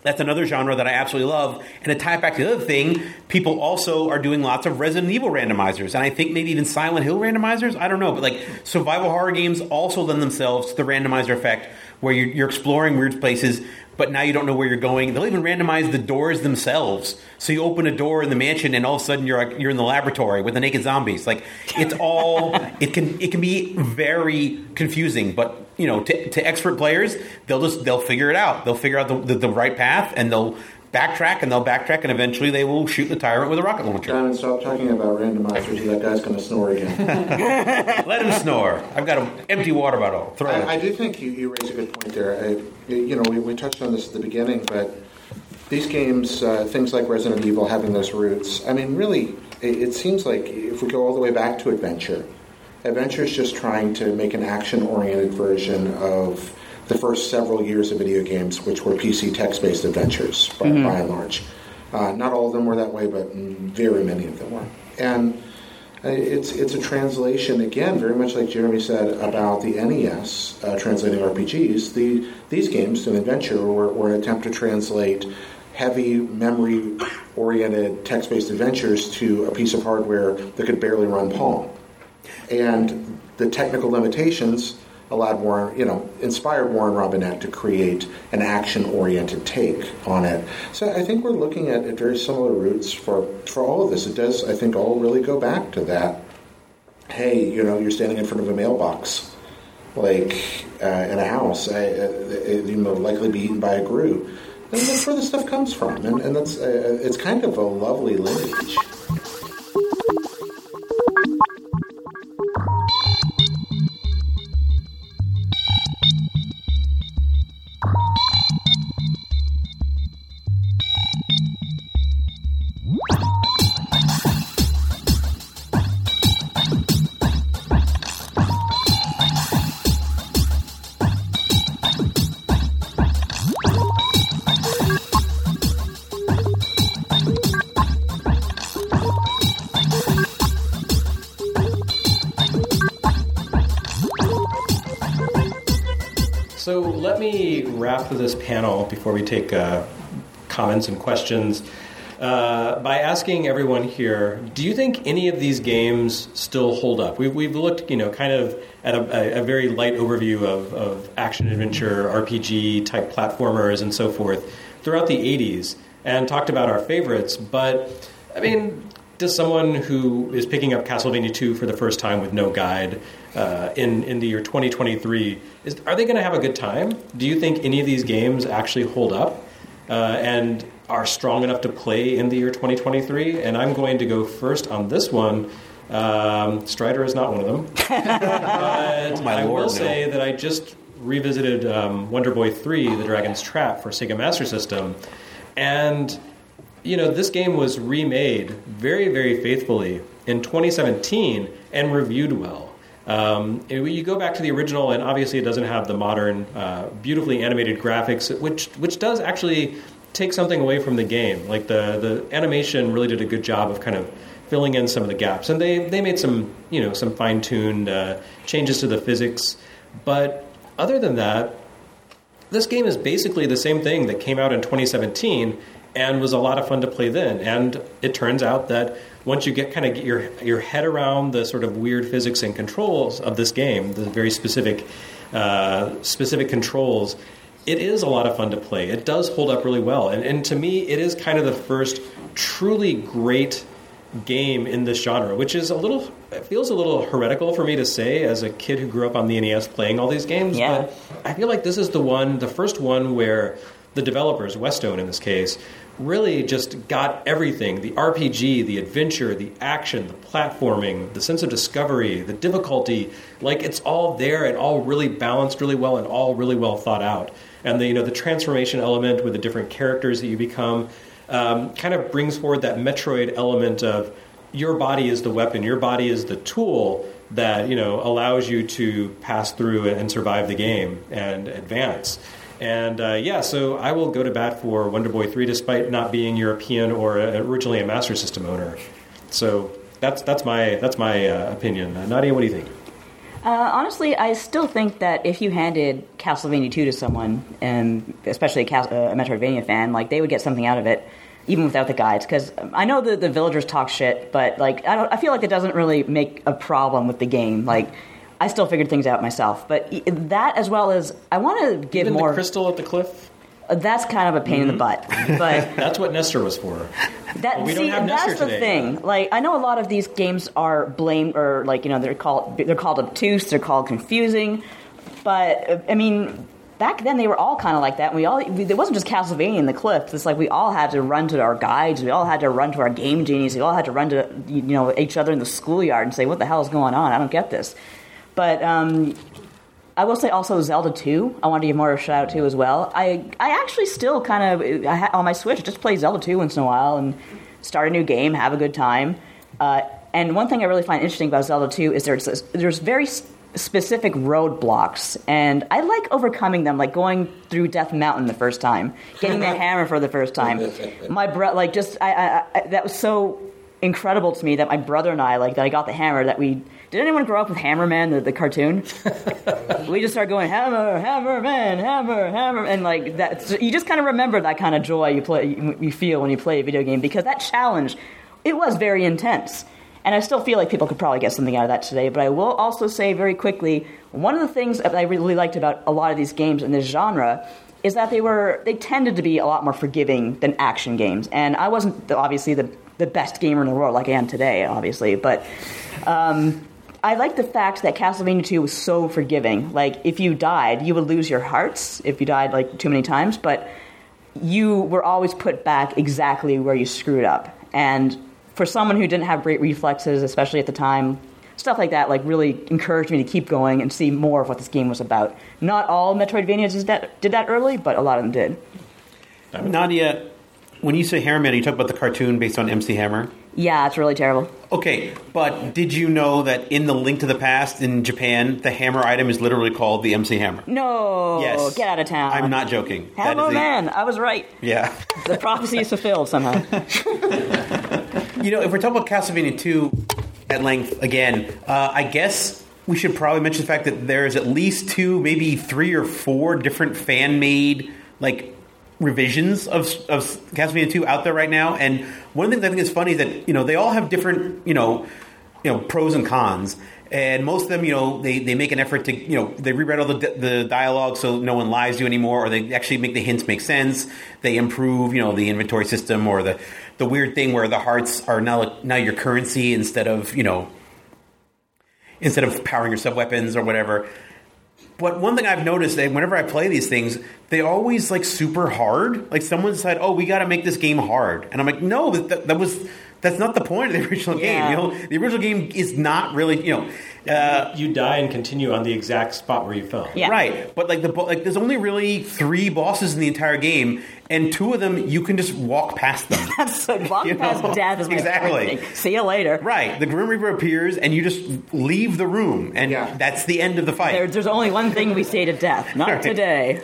That's another genre that I absolutely love. And to tie it back to the other thing, people also are doing lots of Resident Evil randomizers. And I think maybe even Silent Hill randomizers. I don't know. But like survival horror games also lend themselves to the randomizer effect where you're, you're exploring weird places, but now you don't know where you're going. They'll even randomize the doors themselves. So you open a door in the mansion and all of a sudden you're like, you're in the laboratory with the naked zombies. Like it's all, it can it can be very confusing, but you know, to, to expert players, they'll just they'll figure it out. They'll figure out the, the, the right path, and they'll backtrack, and they'll backtrack, and eventually they will shoot the tyrant with a rocket launcher. Diamond, stop talking about randomizers. That guy's going to snore again. Let him snore. I've got an empty water bottle. Throw it. I, I do think you, you raise a good point there. I, you know, we, we touched on this at the beginning, but these games, uh, things like Resident Evil, having those roots. I mean, really, it, it seems like if we go all the way back to Adventure. Adventure is just trying to make an action-oriented version of the first several years of video games, which were P C text-based adventures, by, mm-hmm. by and large. Uh, not all of them were that way, but very many of them were. And it's it's a translation, again, very much like Jeremy said about the N E S uh, translating R P Gs. The, these games, an adventure, were, were an attempt to translate heavy, memory-oriented text-based adventures to a piece of hardware that could barely run Palm. And the technical limitations allowed Warren, you know, inspired Warren Robinette to create an action-oriented take on it. So I think we're looking at, at very similar roots for, for all of this. It does, I think, all really go back to that. Hey, you know, you're standing in front of a mailbox, like uh, in a house. I, uh, you know, likely be eaten by a grue. And that's where the stuff comes from, and, and that's uh, it's kind of a lovely lineage. So let me wrap this panel before we take uh, comments and questions uh, by asking everyone here, do you think any of these games still hold up? We've, we've looked, you know, kind of at a, a very light overview of, of action-adventure, R P G-type platformers and so forth throughout the eighties and talked about our favorites, but, I mean, does someone who is picking up Castlevania two for the first time with no guide uh, in, in the year twenty twenty-three, is, are they going to have a good time? Do you think any of these games actually hold up uh, and are strong enough to play in the year twenty twenty-three? And I'm going to go first on this one. Um, Strider is not one of them. But My I Lord, will no. say that I just revisited um, Wonder Boy three, The Dragon's Trap, for Sega Master System. And, you know, this game was remade very, very faithfully in twenty seventeen and reviewed well. Um, you go back to the original, and obviously it doesn't have the modern, uh, beautifully animated graphics, which which does actually take something away from the game. Like the, the animation really did a good job of kind of filling in some of the gaps, and they they made some you know some fine tuned uh, changes to the physics. But other than that, this game is basically the same thing that came out in twenty seventeen and was a lot of fun to play then. And it turns out that once you get kind of get your your head around the sort of weird physics and controls of this game, the very specific uh, specific controls, it is a lot of fun to play. It does hold up really well. And, and to me, it is kind of the first truly great game in this genre, which is a little, it feels a little heretical for me to say as a kid who grew up on the N E S playing all these games. Yeah. But I feel like this is the one, the first one where the developers, Westone in this case, really just got everything, the R P G, the adventure, the action, the platforming, the sense of discovery, the difficulty, like it's all there and all really balanced really well and all really well thought out. And the, you know, the transformation element with the different characters that you become um, kind of brings forward that Metroid element of your body is the weapon, your body is the tool that, you know, allows you to pass through and survive the game and advance. And, uh, yeah, so I will go to bat for Wonder Boy three, despite not being European or uh, originally a Master System owner. So that's that's my that's my uh, opinion. Uh, Nadia, what do you think? Uh, honestly, I still think that if you handed Castlevania two to someone, and especially a, Cas- a Metroidvania fan, like they would get something out of it, even without the guides. Because I know the the villagers talk shit, but like I don't, I feel like it doesn't really make a problem with the game. Like I still figured things out myself. But that, as well as I want to give Even more. the crystal at the cliff. That's kind of a pain mm-hmm. in the butt, but that's what Nestor was for. That, well, we see, don't have Nestor that's the today. thing. Like, I know a lot of these games are blamed, or like you know, they're called they're called obtuse, they're called confusing, but I mean, back then they were all kind of like that. We all it wasn't just Castlevania and the Cliff. It's like we all had to run to our guides, we all had to run to our game genies, we all had to run to you know each other in the schoolyard and say, "What the hell is going on? I don't get this." But um, I will say also Zelda two, I want to give more of a shout out to as well. I I actually still kind of, I ha- on my Switch, just play Zelda two once in a while and start a new game, have a good time. Uh, and one thing I really find interesting about Zelda two is there's, there's very s- specific roadblocks, and I like overcoming them, like going through Death Mountain the first time, getting the hammer for the first time. My bro- like just, I, I, I, that was so incredible to me that my brother and I, like, that I got the hammer, that we... Did anyone grow up with Hammerman, the, the cartoon? We just start going, hammer, hammer, man, hammer, hammer, and like that. You just kind of remember that kind of joy you play, you, you feel when you play a video game, because that challenge, it was very intense. And I still feel like people could probably get something out of that today. But I will also say very quickly, one of the things that I really liked about a lot of these games in this genre is that they were they tended to be a lot more forgiving than action games. And I wasn't obviously the the best gamer in the world like I am today, obviously, but. Um, I like the fact that Castlevania two was so forgiving. Like, if you died, you would lose your hearts if you died, like, too many times, but you were always put back exactly where you screwed up. And for someone who didn't have great reflexes, especially at the time, stuff like that, like, really encouraged me to keep going and see more of what this game was about. Not all Metroidvanias did that, did that early, but a lot of them did. Nadia, when you say Hammerman, you talk about the cartoon based on M C Hammer? Yeah, it's really terrible. Okay, but did you know that in the Link to the Past in Japan, the hammer item is literally called the M C Hammer? No! Yes. Get out of town. I'm not joking. Hello, man. I was right. Yeah. The prophecy is fulfilled somehow. You know, if we're talking about Castlevania two at length again, uh, I guess we should probably mention the fact that there's at least two, maybe three or four different fan-made, like, revisions of of Castlevania two out there right now, and one of the things I think is funny is that, you know, they all have different, you know, you know, pros and cons, and most of them, you know, they, they make an effort to, you know, they rewrite all the the dialogue so no one lies to you anymore, or they actually make the hints make sense. They improve, you know, the inventory system, or the the weird thing where the hearts are now now your currency instead of, you know, instead of powering your sub weapons or whatever. But one thing I've noticed that whenever I play these things, they always like super hard. Like someone said, "Oh, we got to make this game hard," and I'm like, "No, that, that was that's not the point of the original yeah. game. You know, the original game is not really, you know." Uh, you die and continue on the exact spot where you fell. Yeah. Right, but like the like, there's only really three bosses in the entire game, and two of them you can just walk past them. That's walk You past know? death is my Exactly. thing. See you later. Right, the Grim Reaper appears, and you just leave the room, and Yeah. that's the end of the fight. There, there's only one thing we say to death. Not Right. today.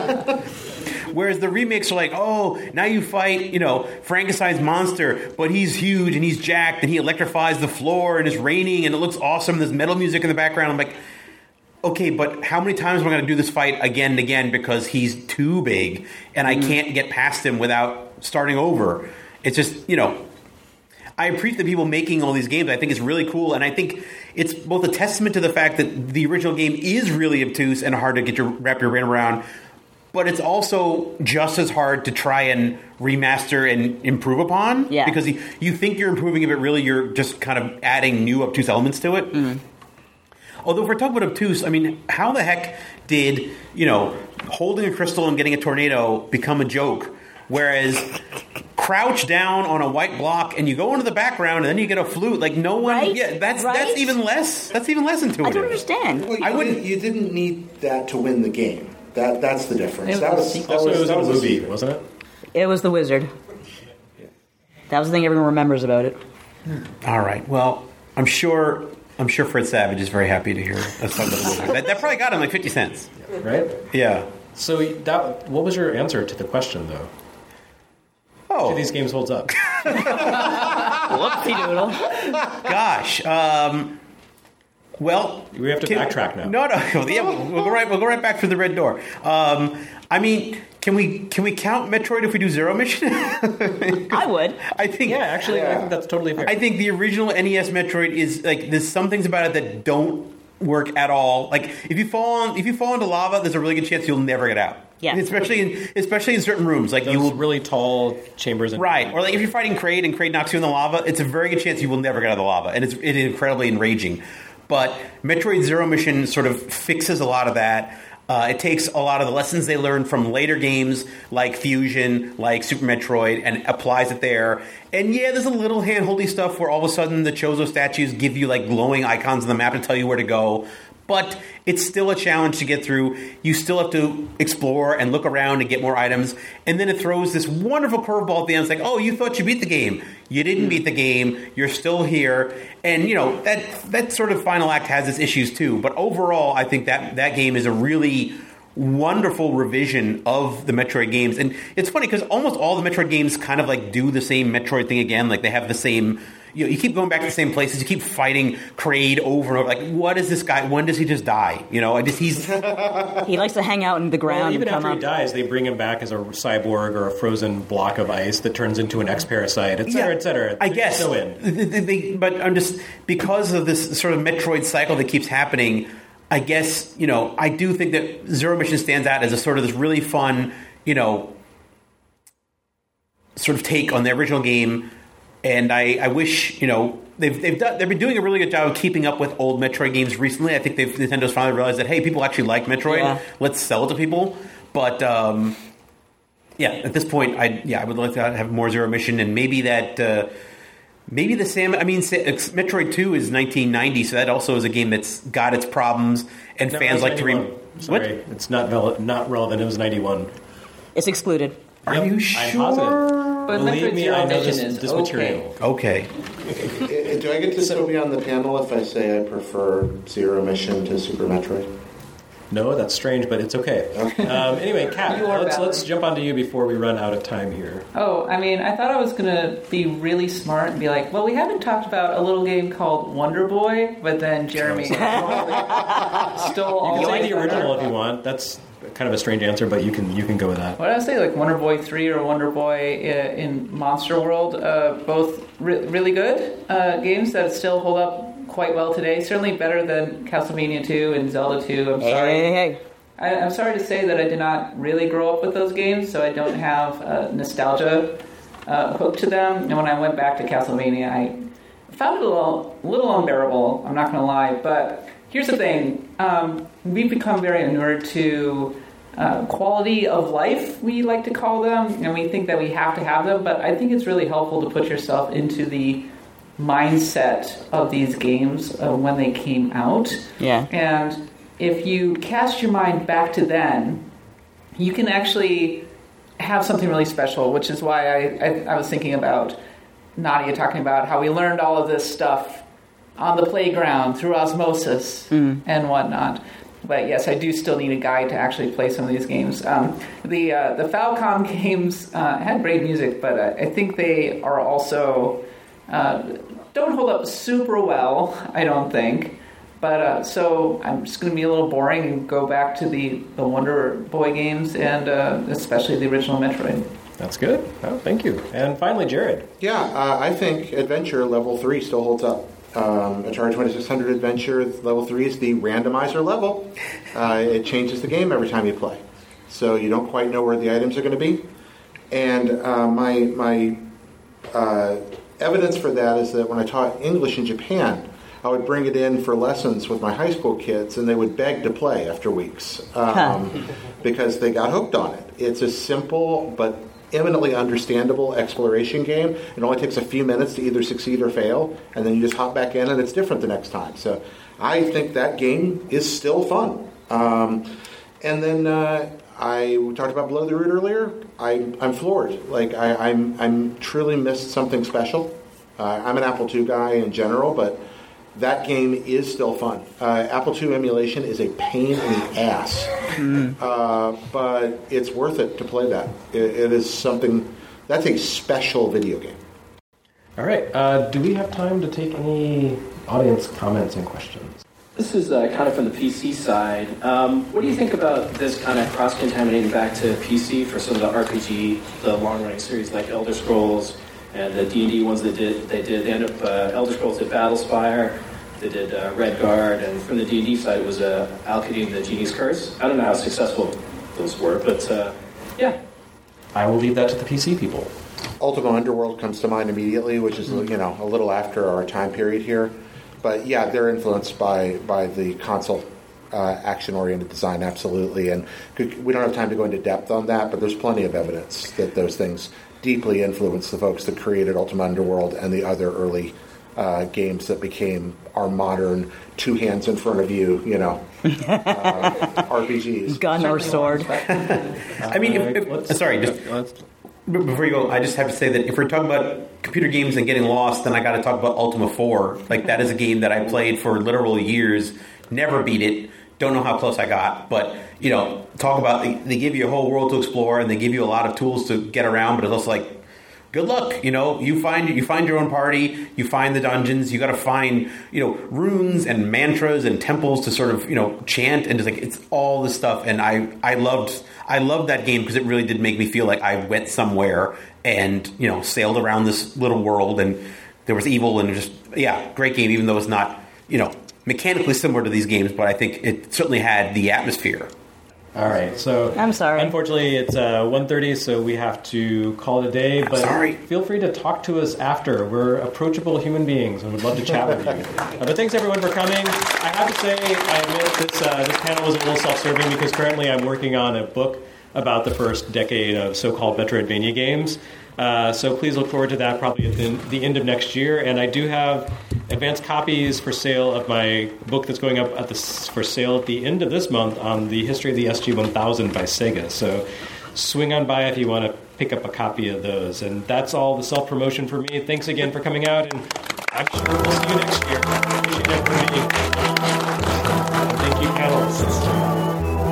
Whereas the remakes are like, oh, now you fight, you know, Frankenstein's monster, but he's huge and he's jacked and he electrifies the floor and it's raining and it looks awesome. There's metal music in the background. I'm like, okay, but how many times am I going to do this fight again and again because he's too big and I can't get past him without starting over? It's just, you know, I appreciate the people making all these games. I think it's really cool, and I think it's both a testament to the fact that the original game is really obtuse and hard to get your wrap your brain around, but it's also just as hard to try and remaster and improve upon. Yeah. Because you, you think you're improving it, but really you're just kind of adding new obtuse elements to it. Mm. Although if we're talking about obtuse, I mean, how the heck did, you know, holding a crystal and getting a tornado become a joke? Whereas crouch down on a white block and you go into the background and then you get a flute. Like no one, Right? yeah, that's Right? that's even less. That's even less intuitive. I don't understand. Well, you, I wouldn't- didn't, you didn't need that to win the game. That that's the difference. It That was- was, that Also, was, it was that in a was movie, secret. wasn't it? It was the wizard. That was the thing everyone remembers about it. All right. Well, I'm sure. I'm sure Fred Savage is very happy to hear us talk about the wizard. That, that probably got him like fifty cents. Right? Yeah. So that what was your answer to the question, though? Oh Do these games holds up? Whoopsie doodle. gosh. Um, Well, we have to can, backtrack now. No, no, yeah, we'll, we'll go right. We'll go right back through the red door. Um, I mean, can we can we count Metroid if we do Zero Mission? I would. I think. Yeah, actually, Yeah. I think that's totally fair. I think the original N E S Metroid is like there's some things about it that don't work at all. Like if you fall on, if you fall into lava, there's a really good chance you'll never get out. Yeah. especially in especially in certain rooms. Like Those you will really tall chambers. And right, or like if you're fighting Kraid and Kraid knocks you in the lava, it's a very good chance you will never get out of the lava, and it's it is incredibly enraging. But Metroid Zero Mission sort of fixes a lot of that. Uh, it takes a lot of the lessons they learned from later games like Fusion, like Super Metroid, and applies it there. And yeah, there's a little hand-holdy stuff where all of a sudden the Chozo statues give you like glowing icons on the map to tell you where to go. But it's still a challenge to get through. You still have to explore and look around and get more items. And then it throws this wonderful curveball at the end. It's like, oh, you thought you beat the game. You didn't beat the game. You're still here. And, you know, that that sort of final act has its issues too. But overall, I think that that game is a really wonderful revision of the Metroid games. And it's funny because almost all the Metroid games kind of like do the same Metroid thing again. Like they have the same... You know, you keep going back to the same places. You keep fighting Kraid over and over. Like, what is this guy? When does he just die? You know, I just he's He likes to hang out in the ground. Well, even and come after he up. dies, they bring him back as a cyborg or a frozen block of ice that turns into an X-parasite, et cetera, Yeah, et cetera. I They're guess. so in. They- they- they- but I'm just because of this sort of Metroid cycle that keeps happening. I guess you know I do think that Zero Mission stands out as a sort of this really fun, you know, sort of take on the original game. And I, I wish, you know, they've they've done they've been doing a really good job of keeping up with old Metroid games recently. I think they've Nintendo's finally realized that hey, people actually like Metroid. Yeah. Let's sell it to people. But um, yeah, at this point, I yeah I would like to have more Zero Mission and maybe that uh, maybe the Sam. I mean, Sa- Metroid Two is nineteen ninety, so that also is a game that's got its problems and No, fans it's like to re- ninety-one. Sorry, it's not rele- not relevant. It was ninety-one. It's excluded. Are Yep, you I'm sure? positive. But Believe Metroid me, Zero I know Mission this, is this okay. material. Okay. I- Do I get to still be on the panel if I say I prefer Zero Mission to Super Metroid? No, that's strange, but it's okay. Um, anyway, Kat, You are let's valid. let's jump onto you before we run out of time here. Oh, I mean, I thought I was going to be really smart and be like, well, we haven't talked about a little game called Wonder Boy, but then Jeremy stole all You can the say the thunder. original if you want. That's kind of a strange answer, but you can you can go with that. What did I say? Like Wonder Boy three or Wonder Boy uh, in Monster World? Uh, both re- really good uh, games that still hold up quite well today. Certainly better than Castlevania two and Zelda two. I'm Hey, sorry. hey, hey. I, I'm sorry to say that I did not really grow up with those games, so I don't have uh, nostalgia uh, hooked to them. And when I went back to Castlevania, I found it a little, little unbearable. I'm not going to lie, but here's the thing: um, we've become very inured to uh, quality of life, we like to call them, and we think that we have to have them. But I think it's really helpful to put yourself into the mindset of these games uh, when they came out. Yeah. And if you cast your mind back to then, you can actually have something really special, which is why I, I, I was thinking about Nadia talking about how we learned all of this stuff on the playground through osmosis Mm. and whatnot. But yes, I do still need a guide to actually play some of these games. Um, the uh, the Falcom games uh, had great music, but uh, I think they are also uh, don't hold up super well, I don't think. But uh, so I'm just going to be a little boring and go back to the, the Wonder Boy games and uh, especially the original Metroid. That's good. Oh, thank you. And finally, Jared. Yeah, uh, I think Adventure Level three still holds up. Um, Atari twenty-six hundred Adventure Level three is the randomizer level. Uh, it changes the game every time you play. So you don't quite know where the items are going to be. And uh, my, my uh, evidence for that is that when I taught English in Japan, I would bring it in for lessons with my high school kids, and they would beg to play after weeks um, because they got hooked on it. It's a simple but eminently understandable exploration game. It only takes a few minutes to either succeed or fail, and then you just hop back in, and it's different the next time. So I think that game is still fun. Um, and then uh, I we talked about Below the Root earlier. I, I'm floored. Like I, I'm, I'm truly missed something special. Uh, I'm an Apple two guy in general, but that game is still fun. Uh, Apple two emulation is a pain in the ass, uh, but it's worth it to play that. It, it is something, that's a special video game. All right. Uh, do we have time to take any audience comments and questions? This is uh, kind of from the P C side. Um, what do you think about this kind of cross-contaminating back to P C for some of the R P G, the long-running series like Elder Scrolls and the D and D ones that did? They did. They ended up uh, Elder Scrolls did Battlespire. They did uh, Redguard, and from the D and D side was uh, Al-Qadim, the Genie's Curse. I don't know how successful those were, but uh, yeah. I will leave that to the P C people. Ultima Underworld comes to mind immediately, which is you know a little after our time period here. But yeah, they're influenced by, by the console uh, action-oriented design, absolutely. And we don't have time to go into depth on that, but there's plenty of evidence that those things deeply influenced the folks that created Ultima Underworld and the other early uh, games that became our modern two hands in front of you, you know, uh, R P Gs. Gun or sword. I mean, if, if, sorry, just... Before you go, I just have to say that if we're talking about computer games and getting lost, then I got to talk about Ultima four. Like, that is a game that I played for literal years, never beat it, don't know how close I got. But, you know, talk about, they, they give you a whole world to explore, and they give you a lot of tools to get around, but it's also like, good luck, you know, you find you find your own party, you find the dungeons, you got to find, you know, runes and mantras and temples to sort of, you know, chant, and just like, it's all this stuff. And I, I loved, I loved that game because it really did make me feel like I went somewhere and, you know, sailed around this little world, and there was evil, and just, yeah, great game, even though it's not, you know, mechanically similar to these games, but I think it certainly had the atmosphere. All right, so I'm sorry. Unfortunately, it's uh, one thirty, so we have to call it a day. I'm but sorry. Feel free to talk to us after. We're approachable human beings and would love to chat with you. Uh, but thanks everyone for coming. I have to say, I admit this uh, this panel was a little self-serving because currently I'm working on a book about the first decade of so-called Metroidvania games. Uh, so please look forward to that probably at the, the end of next year. And I do have advanced copies for sale of my book that's going up at the, for sale at the end of this month on the history of the S G one thousand by Sega. So swing on by if you want to pick up a copy of those. And that's all the self-promotion for me. Thanks again for coming out, and I'm sure we'll see you next year. Appreciate it for me. Thank you, panelists.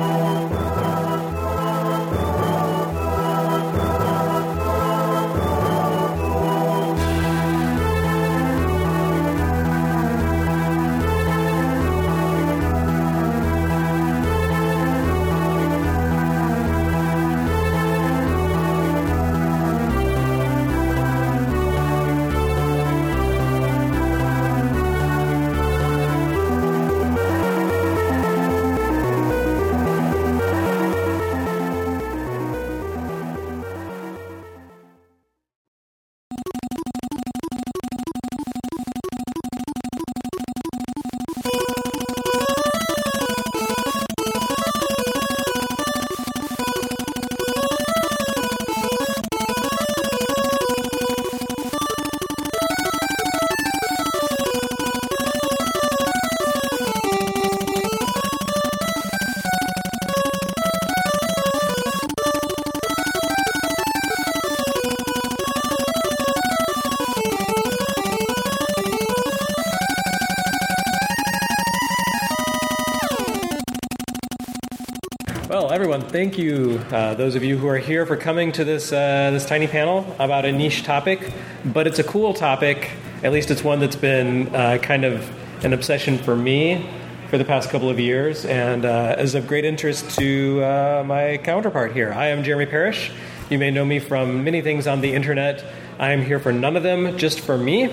Well, everyone, thank you, uh, those of you who are here, for coming to this uh, this tiny panel about a niche topic. But it's a cool topic. At least it's one that's been uh, kind of an obsession for me for the past couple of years, and uh, is of great interest to uh, my counterpart here. I am Jeremy Parrish. You may know me from many things on the internet. I am here for none of them, just for me.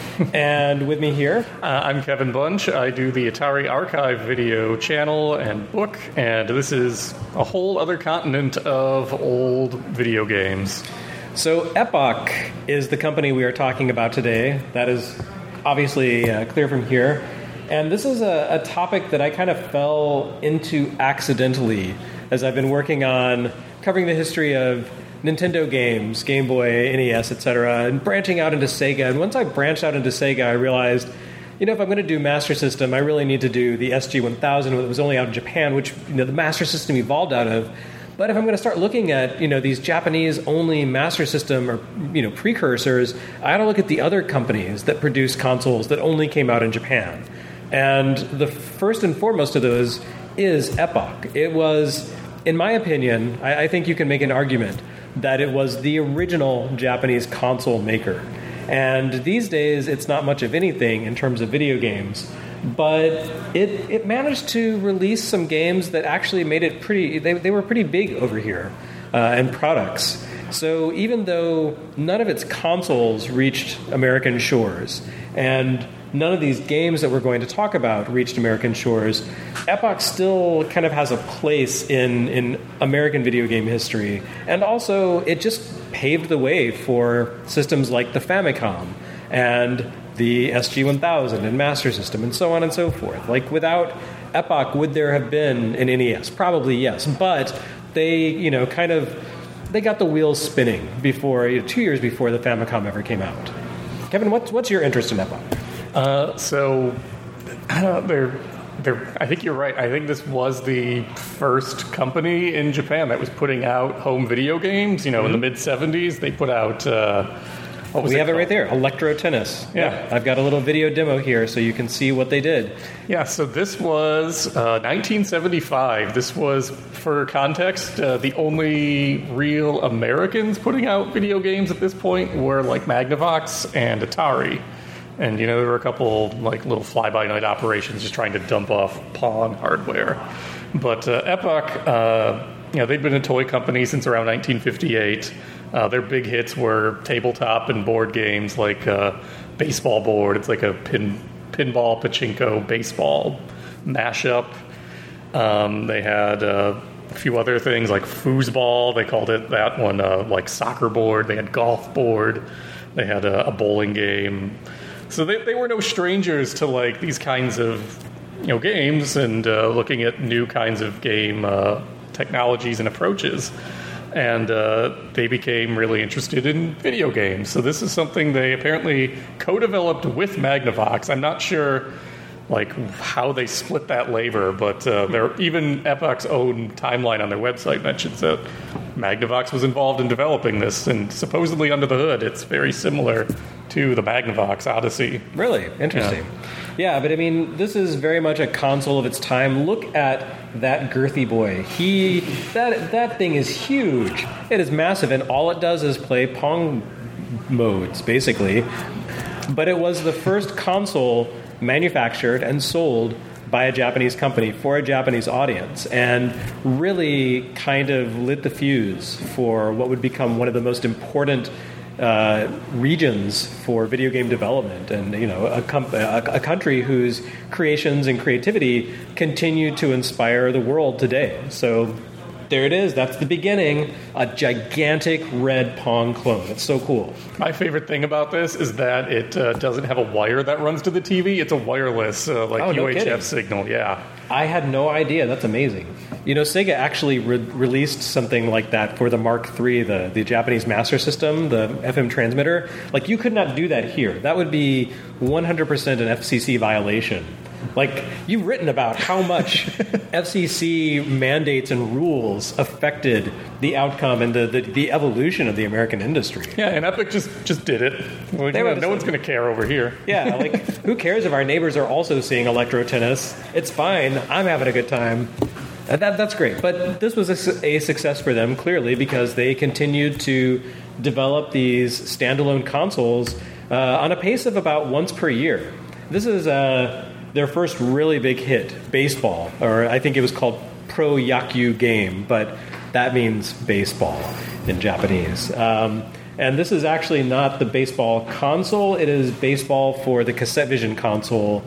And with me here, uh, I'm Kevin Bunch. I do the Atari Archive video channel and book, and this is a whole other continent of old video games. So Epoch is the company we are talking about today. That is obviously uh, clear from here. And this is a, a topic that I kind of fell into accidentally as I've been working on covering the history of Nintendo games, Game Boy, N E S, et cetera, and branching out into Sega. And once I branched out into Sega, I realized, you know, if I'm going to do Master System, I really need to do the S G one thousand, that was only out in Japan, which, you know, the Master System evolved out of. But if I'm going to start looking at, you know, these Japanese-only Master System or, you know, precursors, I got to look at the other companies that produce consoles that only came out in Japan. And the first and foremost of those is Epoch. It was, in my opinion, I, I think you can make an argument that it was the original Japanese console maker. And these days, it's not much of anything in terms of video games. but it it managed to release some games that actually made it pretty. They they were pretty big over here, uh, and products. So even though none of its consoles reached American shores, and none of these games that we're going to talk about reached American shores, Epoch still kind of has a place in, in American video game history. And also, it just paved the way for systems like the Famicom and the S G one thousand and Master System and so on and so forth. Like, without Epoch, would there have been an N E S? Probably yes. But they, you know, kind of, they got the wheels spinning before, you know, two years before the Famicom ever came out. Kevin, what's, what's your interest in Epoch? Uh, so, I don't know, they're, they're, I think you're right. I think this was the first company in Japan that was putting out home video games. You know, mm-hmm. in the mid-seventies, they put out... Uh, what was we it have called? it right there, Electro Tennis. Yeah. yeah. I've got a little video demo here so you can see what they did. Yeah, so this was uh, nineteen seventy-five. This was, for context, uh, the only real Americans putting out video games at this point were like Magnavox and Atari. And, you know, there were a couple, like, little fly-by-night operations just trying to dump off Pong hardware. But uh, Epoch, uh, you know, they'd been a toy company since around nineteen fifty-eight. Uh, their big hits were tabletop and board games like uh, Baseball Board. It's like a pin pinball, pachinko, baseball mashup. Um, they had uh, a few other things like foosball. They called it that one, uh, like soccer board. They had golf board. They had a, a bowling game. So they, they were no strangers to like these kinds of, you know, games and uh, looking at new kinds of game uh, technologies and approaches. And uh, they became really interested in video games. So this is something they apparently co-developed with Magnavox. I'm not sure like how they split that labor, but uh, there, even Epoch's own timeline on their website mentions that Magnavox was involved in developing this, and supposedly under the hood, it's very similar to the Magnavox Odyssey. Really? Interesting. Yeah. yeah, but I mean, this is very much a console of its time. Look at that girthy boy. He that that thing is huge. It is massive, and all it does is play Pong modes, basically. But it was the first console manufactured and sold by a Japanese company for a Japanese audience, and really kind of lit the fuse for what would become one of the most important uh, regions for video game development, and you know, a, com- a, a country whose creations and creativity continue to inspire the world today. So there it is. That's the beginning. A gigantic red Pong clone. It's so cool. My favorite thing about this is that it uh, doesn't have a wire that runs to the T V. It's a wireless, uh, like oh, no U H F kidding. signal. Yeah. I had no idea. That's amazing. You know, Sega actually re- released something like that for the Mark three, the, the Japanese Master System, the F M transmitter. Like, you could not do that here. That would be one hundred percent an F C C violation. Like, you've written about how much F C C mandates and rules affected the outcome and the, the, the evolution of the American industry. Yeah, and Epic just, just did it. Well, you know, no one's going to care over here. Yeah, like, who cares if our neighbors are also seeing Electro Tennis? It's fine. I'm having a good time. That, that's great. But this was a, a success for them, clearly, because they continued to develop these standalone consoles uh, on a pace of about once per year. This is... Uh, their first really big hit, baseball, or I think it was called Pro Yaku Game, but that means baseball in Japanese. Um, and this is actually not the baseball console, it is baseball for the CassetteVision console,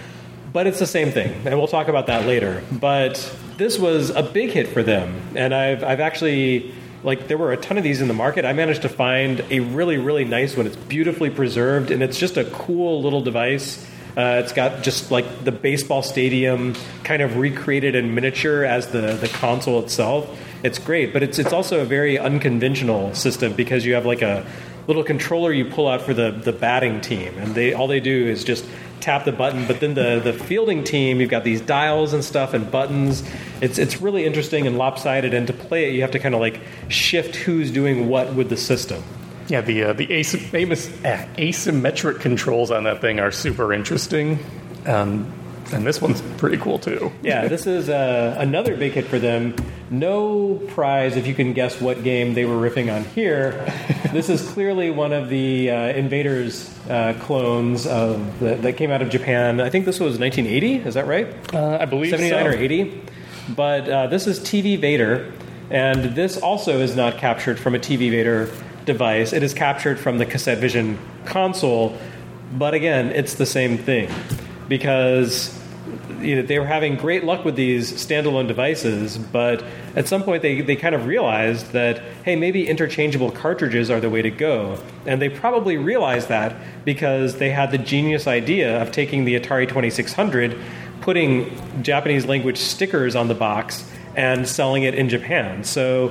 but it's the same thing, and we'll talk about that later. But this was a big hit for them, and I've, I've actually... Like, there were a ton of these in the market. I managed to find a really, really nice one. It's beautifully preserved, and it's just a cool little device. Uh, it's got just like the baseball stadium kind of recreated in miniature as the, the console itself. It's great, but it's it's also a very unconventional system because you have like a little controller you pull out for the, the batting team, and they all they do is just tap the button. But then the, the fielding team, you've got these dials and stuff and buttons. It's it's really interesting and lopsided, and to play it, you have to kind of like shift who's doing what with the system. Yeah, the uh, the asym- asymmetric controls on that thing are super interesting, um, and this one's pretty cool too. Yeah, this is uh, another big hit for them. no prize if you can guess what game they were riffing on here. This is clearly one of the uh, Invaders uh, clones of the, that came out of Japan. I think this was nineteen eighty, is that right? Uh, I believe seventy-nine so. or eighty. But uh, this is T V Vader, and this also is not captured from a T V Vader device. It is captured from the Cassette Vision console, but again, it's the same thing, because you know, they were having great luck with these standalone devices, but at some point they, they kind of realized that, hey, maybe interchangeable cartridges are the way to go. And they probably realized that because they had the genius idea of taking the Atari twenty-six hundred, putting Japanese language stickers on the box, and selling it in Japan. So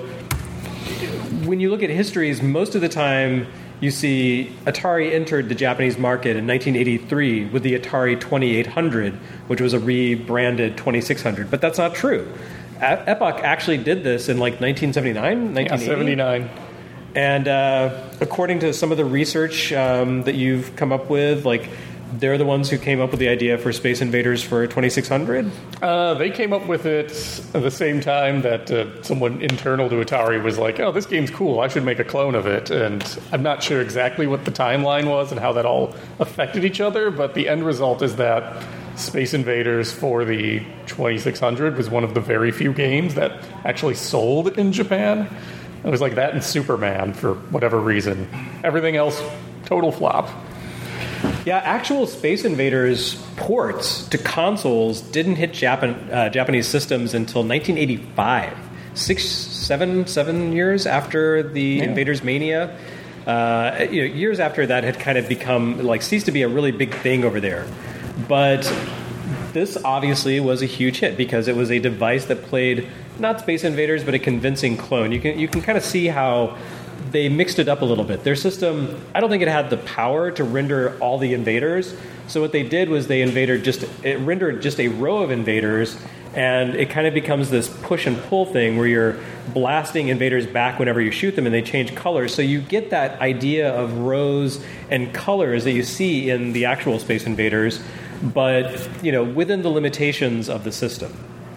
when you look at histories, most of the time you see Atari entered the Japanese market in nineteen eighty-three with the Atari twenty-eight hundred, which was a rebranded twenty-six hundred. But that's not true. Epoch actually did this in like nineteen seventy-nine, nineteen eighty. Yeah, seventy-nine. And uh, according to some of the research um, that you've come up with, like, they're the ones who came up with the idea for Space Invaders for twenty-six hundred? Uh, they came up with it at the same time that uh, someone internal to Atari was like, oh, this game's cool, I should make a clone of it. And I'm not sure exactly what the timeline was and how that all affected each other, but the end result is that Space Invaders for the twenty-six hundred was one of the very few games that actually sold in Japan. It was like that and Superman for whatever reason. Everything else, total flop. Yeah, actual Space Invaders ports to consoles didn't hit Japan, uh, Japanese systems until nineteen eighty-five. Six, seven, seven years after the yeah. Invaders Mania. Uh, you know, years after that had kind of become, like, ceased to be a really big thing over there. But this obviously was a huge hit because it was a device that played not Space Invaders, but a convincing clone. You can you can kind of see how they mixed it up a little bit. Their system, I don't think it had the power to render all the invaders. So what they did was they invaded just it rendered just a row of invaders, and it kind of becomes this push and pull thing where you're blasting invaders back whenever you shoot them, and they change colors. So you get that idea of rows and colors that you see in the actual Space Invaders, but you know, within the limitations of the system.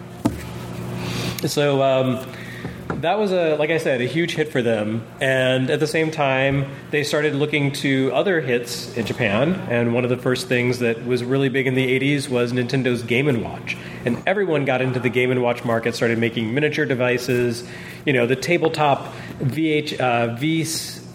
So um, that was, a, like I said, a huge hit for them. And at the same time, they started looking to other hits in Japan. And one of the first things that was really big in the eighties was Nintendo's Game and Watch. And everyone got into the Game and Watch market, started making miniature devices. You know, the tabletop V H, uh, V,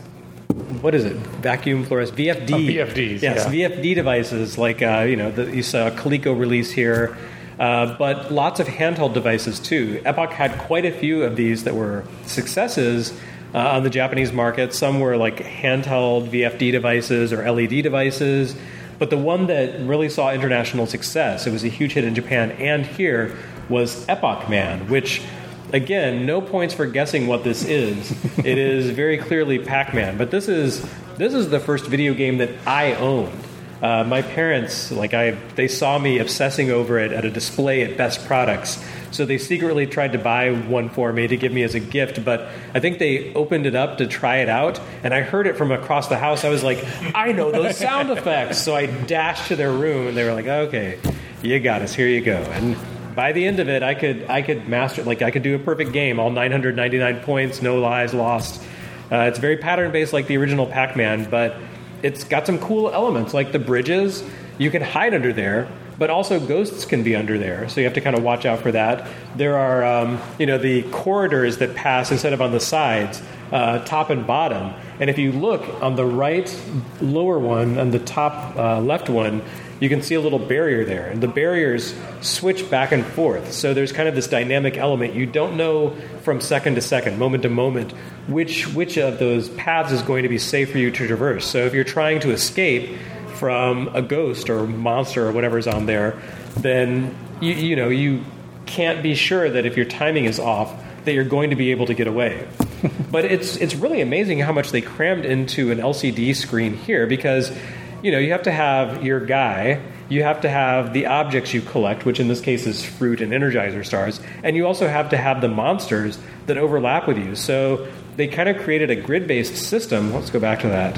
what is it? Vacuum fluorescent, V F D. Uh, V F Ds, yes, yeah. V F D devices, like, uh, you know, the, you saw Coleco release here. Uh, but lots of handheld devices, too. Epoch had quite a few of these that were successes uh, on the Japanese market. Some were like handheld V F D devices or L E D devices. But the one that really saw international success, it was a huge hit in Japan and here, was Epoch Man, which, again, no points for guessing what this is. It is very clearly Pac-Man. But this is this is the first video game that I owned. Uh, my parents, like I, they saw me obsessing over it at a display at Best Products, so they secretly tried to buy one for me to give me as a gift, but I think they opened it up to try it out, and I heard it from across the house. I was like, I know those sound effects! So I dashed to their room, and they were like, okay, you got us, here you go. And by the end of it, I could I could master it, like I could do a perfect game, all nine hundred ninety-nine points, no lives lost. Uh, it's very pattern-based like the original Pac-Man, but it's got some cool elements, like the bridges. You can hide under there, but also ghosts can be under there, so you have to kind of watch out for that. There are, um, you know, the corridors that pass instead of on the sides, uh, top and bottom. And if you look on the right lower one and the top uh, left one, you can see a little barrier there. And the barriers switch back and forth. So there's kind of this dynamic element. You don't know from second to second, moment to moment, which which of those paths is going to be safe for you to traverse. So if you're trying to escape from a ghost or monster or whatever's on there, then you, you know you can't be sure that if your timing is off, that you're going to be able to get away. But it's it's really amazing how much they crammed into an L C D screen here, because you know, you have to have your guy, you have to have the objects you collect, which in this case is fruit and Energizer stars, and you also have to have the monsters that overlap with you. So they kind of created a grid-based system. Let's go back to that.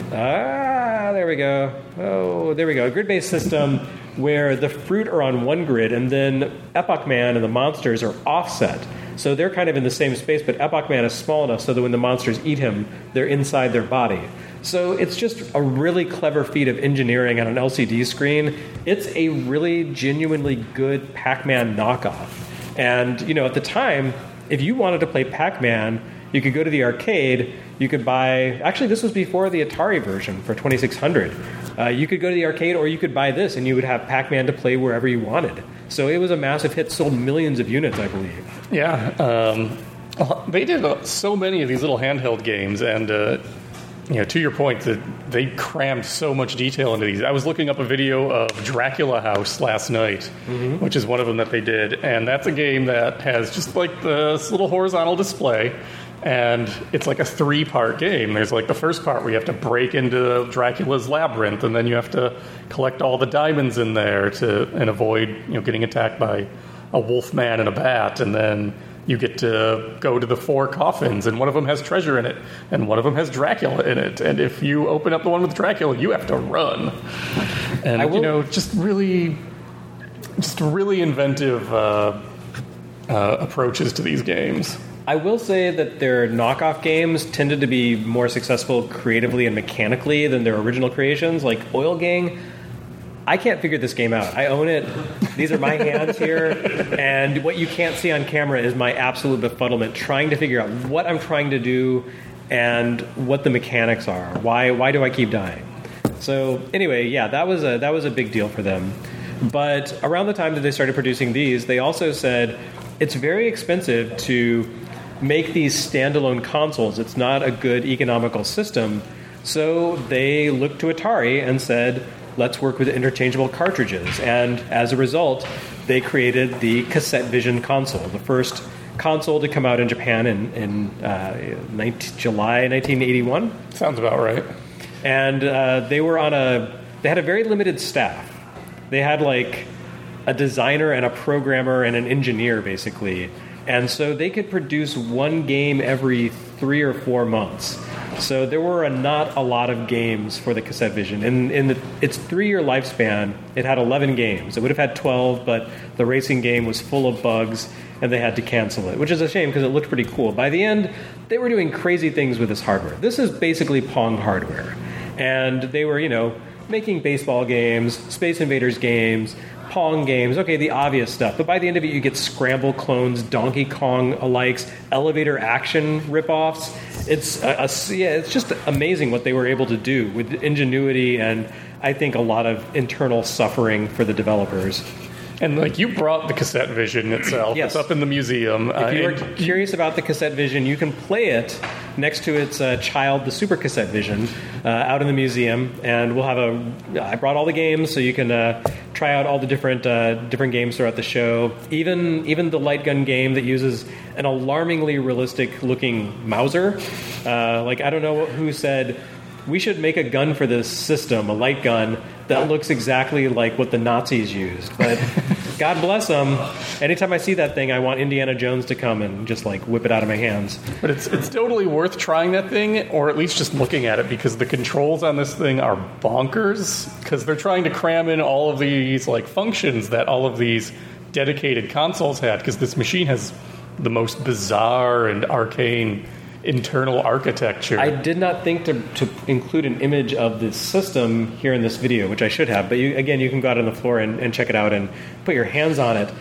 Ah, there we go. Oh, there we go. A grid-based system where the fruit are on one grid, and then Epoch Man and the monsters are offset. So they're kind of in the same space, but Epoch Man is small enough so that when the monsters eat him, they're inside their body. So it's just a really clever feat of engineering on an L C D screen. It's a really genuinely good Pac-Man knockoff. And, you know, at the time, if you wanted to play Pac-Man, you could go to the arcade, you could buy... Actually, this was before the Atari version for twenty-six hundred. Uh, you could go to the arcade or you could buy this and you would have Pac-Man to play wherever you wanted. So it was a massive hit, sold millions of units, I believe. Yeah, um, they did uh, so many of these little handheld games, and uh, you know, to your point, that they crammed so much detail into these. I was looking up a video of Dracula House last night, mm-hmm. which is one of them that they did, and that's a game that has just like this little horizontal display, and it's like a three-part game. There's like the first part where you have to break into Dracula's labyrinth, and then you have to collect all the diamonds in there to and avoid, you know, getting attacked by a wolf man and a bat, and then you get to go to the four coffins, and one of them has treasure in it, and one of them has Dracula in it. And if you open up the one with Dracula, you have to run. And, will, you know, just really, just really inventive uh, uh, approaches to these games. I will say that their knockoff games tended to be more successful creatively and mechanically than their original creations. Like Oil Gang, I can't figure this game out. I own it. These are my hands here. And what you can't see on camera is my absolute befuddlement trying to figure out what I'm trying to do and what the mechanics are. Why why do I keep dying? So anyway, yeah, that was a that was a big deal for them. But around the time that they started producing these, they also said it's very expensive to make these standalone consoles. It's not a good economical system. So they looked to Atari and said, let's work with interchangeable cartridges. And as a result, they created the CassetteVision console, the first console to come out in Japan in, in uh, nineteen, July nineteen eighty-one. Sounds about right. And uh, they were on a, they had a very limited staff. They had like a designer and a programmer and an engineer, basically. And so they could produce one game every three or four months. So there were a, not a lot of games for the CassetteVision. In, in the, its three-year lifespan, it had eleven games. It would have had twelve, but the racing game was full of bugs, and they had to cancel it, which is a shame because it looked pretty cool. By the end, they were doing crazy things with this hardware. This is basically Pong hardware. And they were, you know, making baseball games, Space Invaders games, Pong games, okay, the obvious stuff. But by the end of it, you get Scramble clones, Donkey Kong alikes, elevator action ripoffs. It's a, a, yeah, it's just amazing what they were able to do with ingenuity and I think a lot of internal suffering for the developers. And like you brought the CassetteVision itself. Yes. It's up in the museum. If you uh, are curious about the CassetteVision, you can play it next to its uh, child, the Super CassetteVision, uh, out in the museum. And we'll have a. I brought all the games, so you can uh, try out all the different uh, different games throughout the show. Even even the light gun game that uses an alarmingly realistic looking Mauser. Uh, like I don't know who said we should make a gun for this system, a light gun that looks exactly like what the Nazis used. But God bless them. Anytime I see that thing, I want Indiana Jones to come and just like whip it out of my hands. But it's it's totally worth trying that thing, or at least just looking at it, because the controls on this thing are bonkers. Because they're trying to cram in all of these like functions that all of these dedicated consoles had. Because this machine has the most bizarre and arcane internal architecture. I did not think to, to include an image of this system here in this video, which I should have. But you, again, you can go out on the floor and, and check it out and put your hands on it.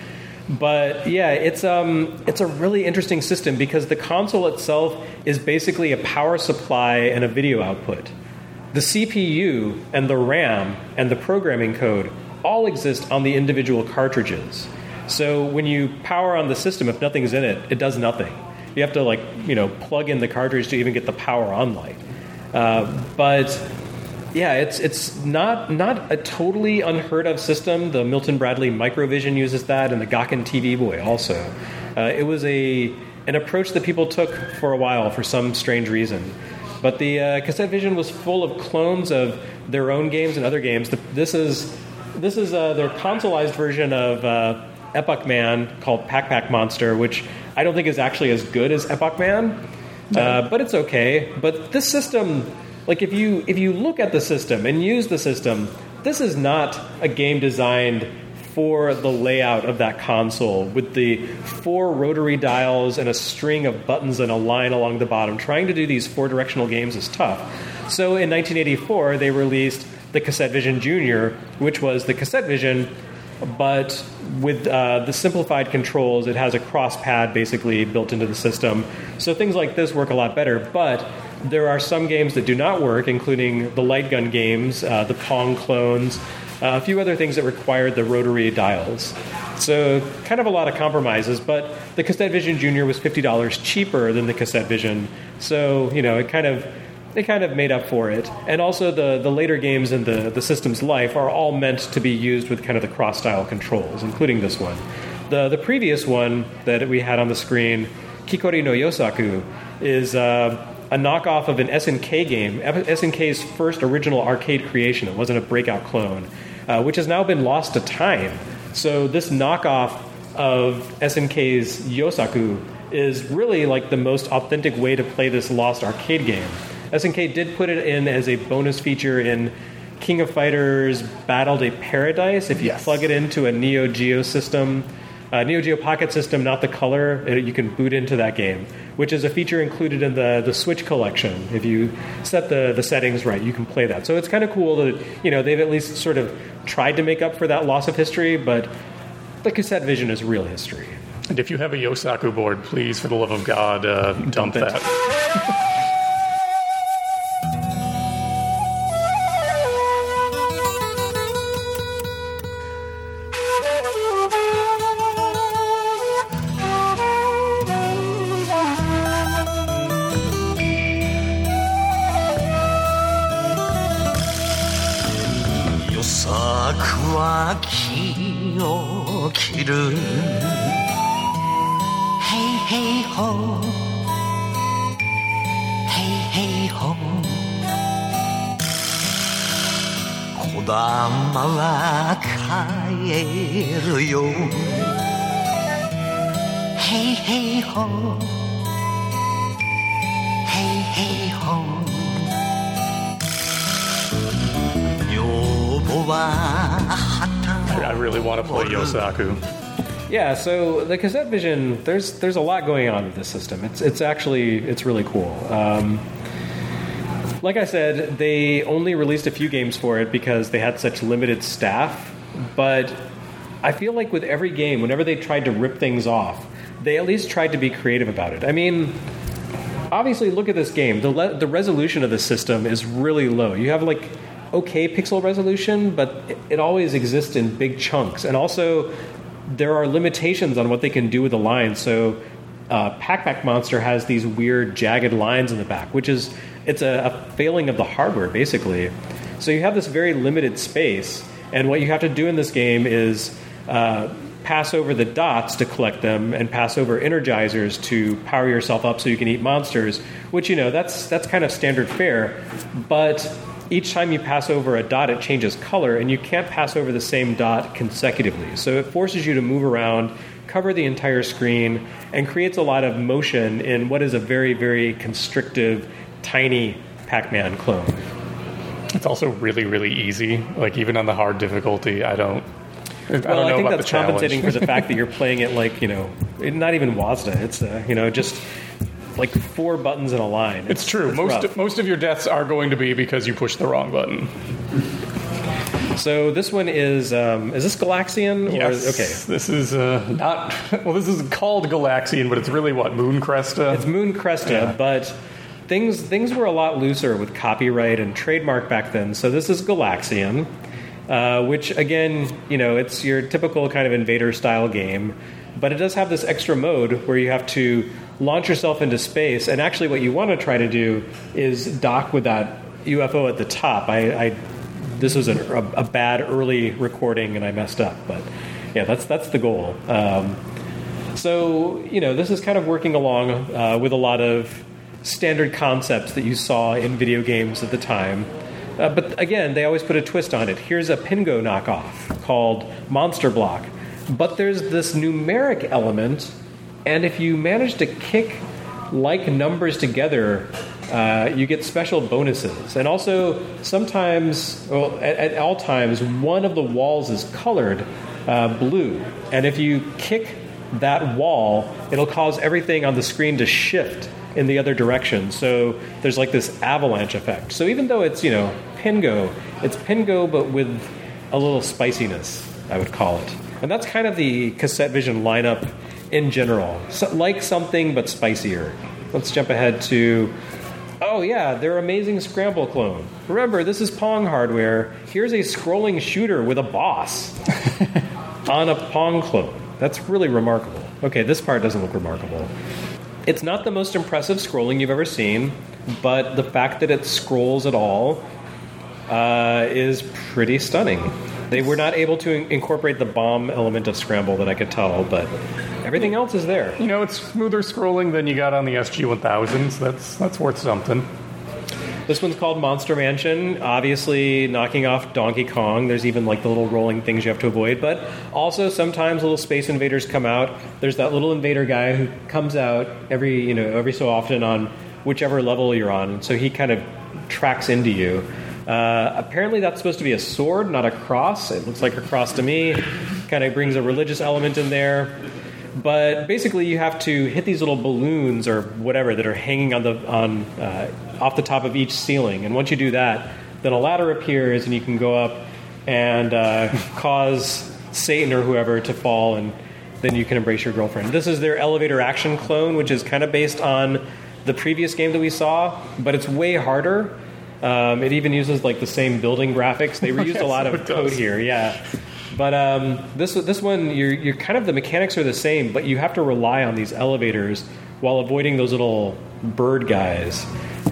But yeah, it's um, it's a really interesting system because the console itself is basically a power supply and a video output. The C P U and the RAM and the programming code all exist on the individual cartridges. So when you power on the system, if nothing's in it, it does nothing. You have to, like, you know, plug in the cartridge to even get the power on light. Uh, but yeah, it's it's not not a totally unheard of system. The Milton Bradley Microvision uses that, and the Gawken T V Boy also. Uh, it was a an approach that people took for a while for some strange reason. But the uh, CassetteVision was full of clones of their own games and other games. The, this is this is uh, their consoleized version of uh, Epoch Man called Pac Pac Monster, which I don't think is actually as good as Epoch Man, no. uh, but it's okay. But this system, like if you if you look at the system and use the system, this is not a game designed for the layout of that console with the four rotary dials and a string of buttons and a line along the bottom. Trying to do these four-directional games is tough. So in nineteen eighty-four, they released the CassetteVision Junior, which was the CassetteVision, but with uh, the simplified controls. It has a cross pad basically built into the system. So things like this work a lot better, but there are some games that do not work, including the light gun games, uh, the Pong clones, uh, a few other things that required the rotary dials. So kind of a lot of compromises, but the CassetteVision Junior was fifty dollars cheaper than the CassetteVision. So, you know, it kind of it kind of made up for it. And also the, the later games in the, the system's life are all meant to be used with kind of the cross-style controls, including this one. The the previous one that we had on the screen, Kikori no Yosaku, is uh, a knockoff of an S N K game, S N K's first original arcade creation. It wasn't a breakout clone, uh, which has now been lost to time. So this knockoff of S N K's Yosaku is really like the most authentic way to play this lost arcade game. S N K did put it in as a bonus feature in King of Fighters Battled a Paradise. If you yes. plug it into a Neo Geo system, uh, Neo Geo Pocket system, not the color, it, you can boot into that game, which is a feature included in the, the Switch collection. If you set the, the settings right, you can play that. So it's kind of cool that, you know, they've at least sort of tried to make up for that loss of history, but the CassetteVision is real history. And if you have a Yosaku board, please, for the love of God, uh, dump, dump that. I really want to play Yosaku. Yeah, so the CassetteVision, there's there's a lot going on with this system. It's it's actually it's really cool. Um, like I said, they only released a few games for it because they had such limited staff. But I feel like with every game, whenever they tried to rip things off, they at least tried to be creative about it. I mean, obviously, look at this game. The le- the resolution of the system is really low. You have like okay pixel resolution, but it, it always exists in big chunks. And also, there are limitations on what they can do with the lines. So uh, Pac-Pac Monster has these weird jagged lines in the back, which is it's a, a failing of the hardware, basically. So you have this very limited space, and what you have to do in this game is uh, pass over the dots to collect them and pass over energizers to power yourself up so you can eat monsters, which, you know, that's that's kind of standard fare. But each time you pass over a dot, it changes color, and you can't pass over the same dot consecutively. So it forces you to move around, cover the entire screen, and creates a lot of motion in what is a very, very constrictive, tiny Pac-Man clone. It's also really, really easy. Like, even on the hard difficulty, I don't... I well, don't know I think about that's the compensating for the fact that you're playing it like, you know, not even WASD. It's, uh, you know, just... like four buttons in a line. It's, it's true. It's most rough. most of your deaths are going to be because you pushed the wrong button. So this one is um, is this Galaxian? Or, yes. Okay. This is uh, not. Well, this is called Galaxian, but it's really what, Moon Cresta. It's Moon Cresta, yeah. But things things were a lot looser with copyright and trademark back then. So this is Galaxian, uh, which again, you know, it's your typical kind of invader style game, but it does have this extra mode where you have to launch yourself into space, and actually what you want to try to do is dock with that U F O at the top. I, I this was a, a bad early recording, and I messed up, but yeah, that's that's the goal. Um, so, you know, this is kind of working along uh, with a lot of standard concepts that you saw in video games at the time. Uh, but again, they always put a twist on it. Here's a Pingo knockoff called Monster Block, but there's this numeric element. And if you manage to kick like numbers together, uh, you get special bonuses. And also, sometimes, well, at, at all times, one of the walls is colored. uh, blue. And if you kick that wall, it'll cause everything on the screen to shift in the other direction. So there's like this avalanche effect. So even though it's, you know, Pingo, it's Pingo but with a little spiciness, I would call it. And that's kind of the Cassette Vision lineup in general. So, like something but spicier. Let's jump ahead to, oh yeah, their amazing Scramble clone. Remember, this is Pong hardware. Here's a scrolling shooter with a boss on a Pong clone. That's really remarkable. Okay, this part doesn't look remarkable. It's not the most impressive scrolling you've ever seen, but the fact that it scrolls at all uh, is pretty stunning. They were not able to in- incorporate the bomb element of Scramble that I could tell, but everything else is there. You know, it's smoother scrolling than you got on the S G one thousand, so that's, that's worth something. This one's called Monster Mansion, obviously knocking off Donkey Kong. There's even like the little rolling things you have to avoid, but also sometimes little space invaders come out. There's that little invader guy who comes out every, you know, every so often on whichever level you're on, so he kind of tracks into you. Uh, apparently that's supposed to be a sword, not a cross. It looks like a cross to me. Kind of brings a religious element in there. But basically, you have to hit these little balloons or whatever that are hanging on the on uh, off the top of each ceiling. And once you do that, then a ladder appears, and you can go up and uh, cause Satan or whoever to fall, and then you can embrace your girlfriend. This is their elevator action clone, which is kind of based on the previous game that we saw, but it's way harder. Um, it even uses like the same building graphics. They reused Yes, a lot it of does. code here, yeah. But um, this this one, you're you're kind of the mechanics are the same, but you have to rely on these elevators while avoiding those little bird guys.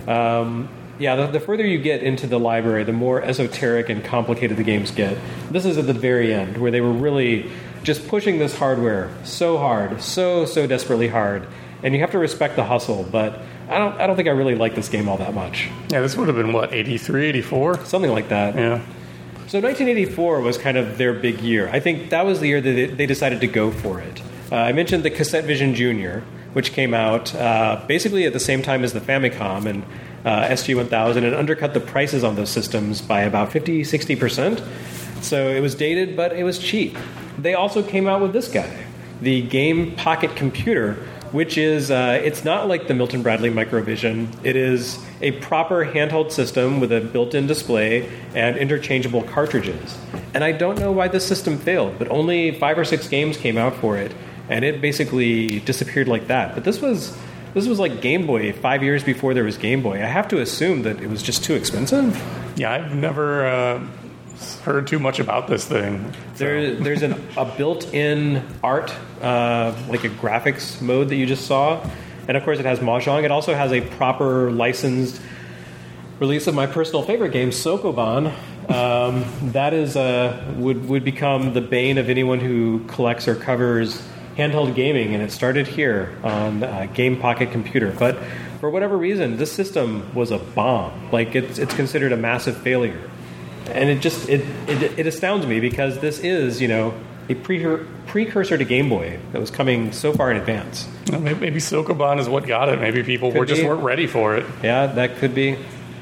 Um, yeah, the, the further you get into the library, the more esoteric and complicated the games get. This is at the very end, where they were really just pushing this hardware so hard, so so desperately hard, and you have to respect the hustle. But I don't I don't think I really like this game all that much. Yeah, this would have been, what, eighty-three, eighty-four? Something like that. Yeah. So nineteen eighty-four was kind of their big year. I think that was the year that they, they decided to go for it. Uh, I mentioned the Cassette Vision Junior, which came out uh, basically at the same time as the Famicom and uh, S G one thousand, and undercut the prices on those systems by about fifty, sixty percent. So it was dated, but it was cheap. They also came out with this guy, the Game Pocket Computer, which is, uh, it's not like the Milton Bradley Microvision. It is a proper handheld system with a built-in display and interchangeable cartridges. And I don't know why this system failed, but only five or six games came out for it, and it basically disappeared like that. But this was this was like Game Boy five years before there was Game Boy. I have to assume that it was just too expensive. Yeah, I've never uh, heard too much about this thing. So. There, there's an, a built-in art, uh, like a graphics mode that you just saw. And of course it has Mahjong. It also has a proper licensed release of my personal favorite game, Sokoban. Um, that is uh, would, would become the bane of anyone who collects or covers handheld gaming. And it started here on uh, Game Pocket Computer. But for whatever reason, this system was a bomb. Like, it's, it's considered a massive failure. And it just, it, it, it astounds me because this is, you know, a pre- precursor to Game Boy that was coming so far in advance. Well, maybe, maybe Sokoban is what got it. Maybe people Could were just be. weren't ready for it. Yeah, that could be.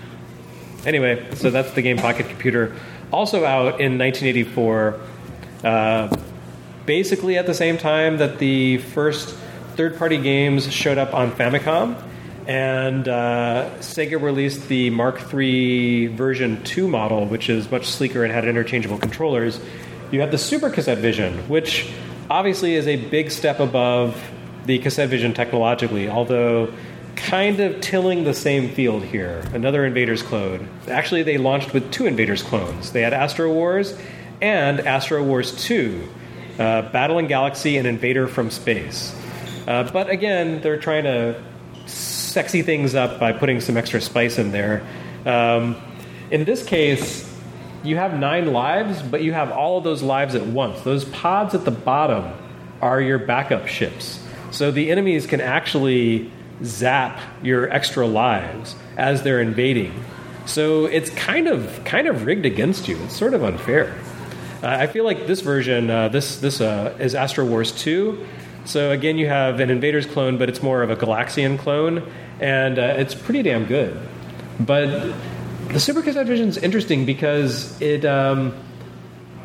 Anyway, so that's the Game Pocket Computer. Also out in nineteen eighty-four, uh, basically at the same time that the first third-party games showed up on Famicom, and uh, Sega released the Mark three version two model, which is much sleeker and had interchangeable controllers. You have the Super Cassette Vision, which obviously is a big step above the Cassette Vision technologically, although kind of tilling the same field here. Another Invaders clone. Actually, they launched with two Invaders clones. They had Astro Wars and Astro Wars two, uh, Battling Galaxy and Invader from Space. Uh, but again, they're trying to sexy things up by putting some extra spice in there. Um, in this case, you have nine lives, but you have all of those lives at once. Those pods at the bottom are your backup ships. So the enemies can actually zap your extra lives as they're invading. So it's kind of kind of rigged against you. It's sort of unfair. Uh, I feel like this version, uh, this this uh, is Astro Wars two. So again, you have an Invaders clone, but it's more of a Galaxian clone, and uh, it's pretty damn good. But the Super Cassette Vision is interesting because it um,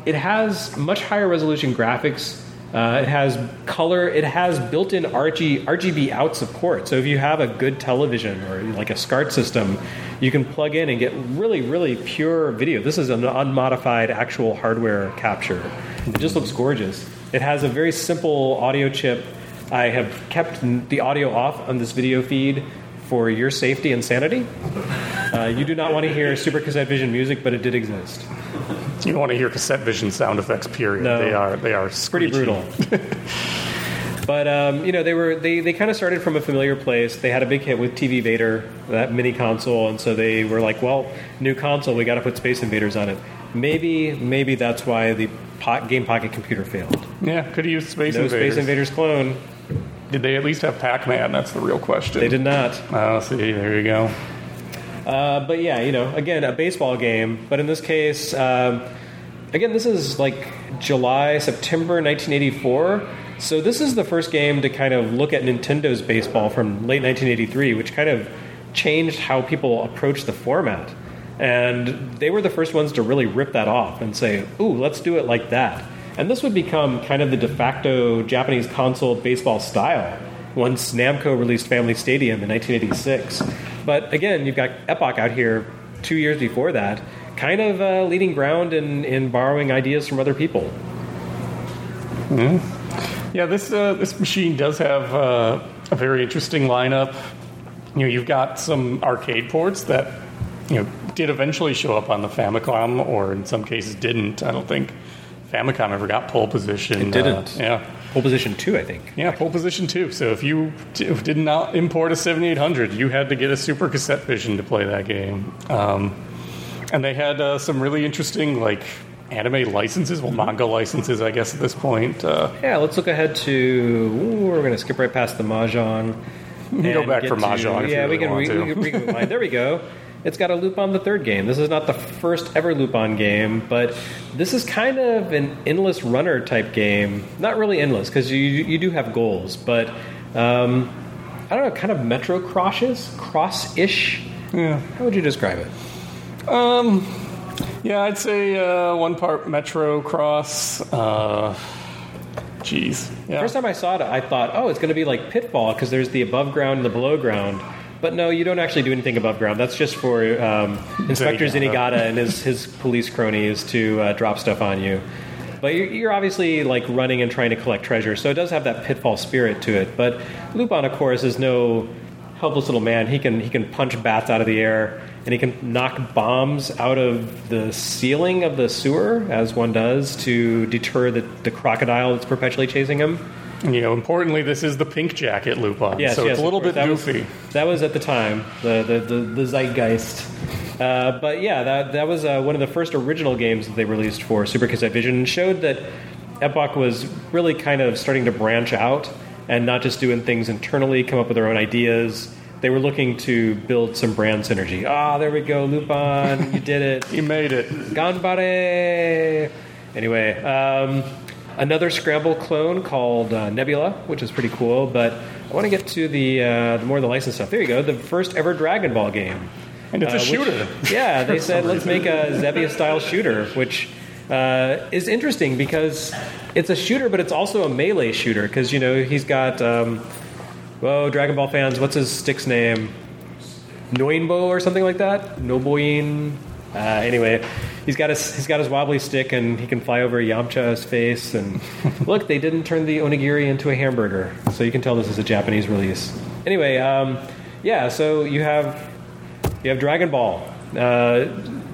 it has much higher resolution graphics. Uh, it has color. It has built-in R G, R G B out support. So if you have a good television or like a SCART system, you can plug in and get really, really pure video. This is an unmodified actual hardware capture. It just looks gorgeous. It has a very simple audio chip. I have kept the audio off on this video feed for your safety and sanity. Uh, you do not want to hear Super Cassette Vision music, but it did exist. You don't want to hear Cassette Vision sound effects, period. No. They are they are Pretty brutal. But, um, you know, they were they, they kind of started from a familiar place. They had a big hit with T V Vader, that mini console, and so they were like, well, new console, we got to put Space Invaders on it. Maybe maybe that's why the po- Game Pocket computer failed. Yeah, could have used Space No Invaders. Space Invaders clone. Did they at least have Pac-Man? That's the real question. They did not. Oh, see, there you go. Uh, but yeah, you know, again, a baseball game. But in this case, um, again, this is like July, September nineteen eighty-four. So this is the first game to kind of look at Nintendo's baseball from late nineteen eighty-three, which kind of changed how people approach the format. And they were the first ones to really rip that off and say, ooh, let's do it like that. And this would become kind of the de facto Japanese console baseball style once Namco released Family Stadium in nineteen eighty-six. But again, you've got Epoch out here two years before that, kind of uh, leading ground in, in borrowing ideas from other people. Mm-hmm. Yeah, this uh, this machine does have uh, a very interesting lineup. You know, you've got some arcade ports that, you know, did eventually show up on the Famicom, or in some cases didn't. I don't think Famicom ever got pole position. It didn't. Uh, yeah. Pole position two, I think. Yeah, pole position two. So if you t- did not import a seventy-eight hundred, you had to get a Super Cassette Vision to play that game. Um, and they had uh, some really interesting, like, anime licenses, well, manga licenses, I guess, at this point. Uh, yeah, let's look ahead to... Ooh, we're going to skip right past the Mahjong. You can go back get for to- Mahjong if yeah, you really we can want re- to. we can rewind. There we go. It's got a Lupin the Third game. This is not the first ever Lupin game, but this is kind of an endless runner type game. Not really endless, because you you do have goals, but um, I don't know, kind of Metro Crosses, cross-ish. Yeah. How would you describe it? Um, yeah, I'd say uh, one part Metro Cross. Uh, geez. Yeah. First time I saw it, I thought, oh, it's going to be like Pitfall, because there's the above ground and the below ground. But no, you don't actually do anything above ground. That's just for um, Inspector Zenigata. Zenigata and his, his police cronies to uh, drop stuff on you. But you're, you're obviously like running and trying to collect treasure, so it does have that Pitfall spirit to it. But Lupin, of course, is no helpless little man. He can he can punch bats out of the air, and he can knock bombs out of the ceiling of the sewer, as one does, to deter the, the crocodile that's perpetually chasing him. You know, importantly, this is the pink jacket Lupin, Yes, so yes, it's a little of course. bit that goofy. Was, that was at the time, the the, the, the zeitgeist. Uh, but yeah, that that was uh, one of the first original games that they released for Super Cassette Vision, and showed that Epoch was really kind of starting to branch out and not just doing things internally, come up with their own ideas. They were looking to build some brand synergy. Ah, there we go, Lupin, you did it. You made it. Ganbare! Anyway, um... another Scramble clone called uh, Nebula, which is pretty cool, but I want to get to the, uh, the more of the licensed stuff. There you go, the first ever Dragon Ball game. And it's Uh, a which- shooter. yeah, they For said, some let's reason. make a Zebia-style shooter, which uh, is interesting because it's a shooter, but it's also a melee shooter, because, you know, he's got, um, whoa, Dragon Ball fans, what's his stick's name? Noinbo or something like that? Nobuin? Uh, anyway, he's got his he's got his wobbly stick, and he can fly over Yamcha's face. And look, they didn't turn the onigiri into a hamburger, so you can tell this is a Japanese release. Anyway, um, yeah. So you have you have Dragon Ball. Uh,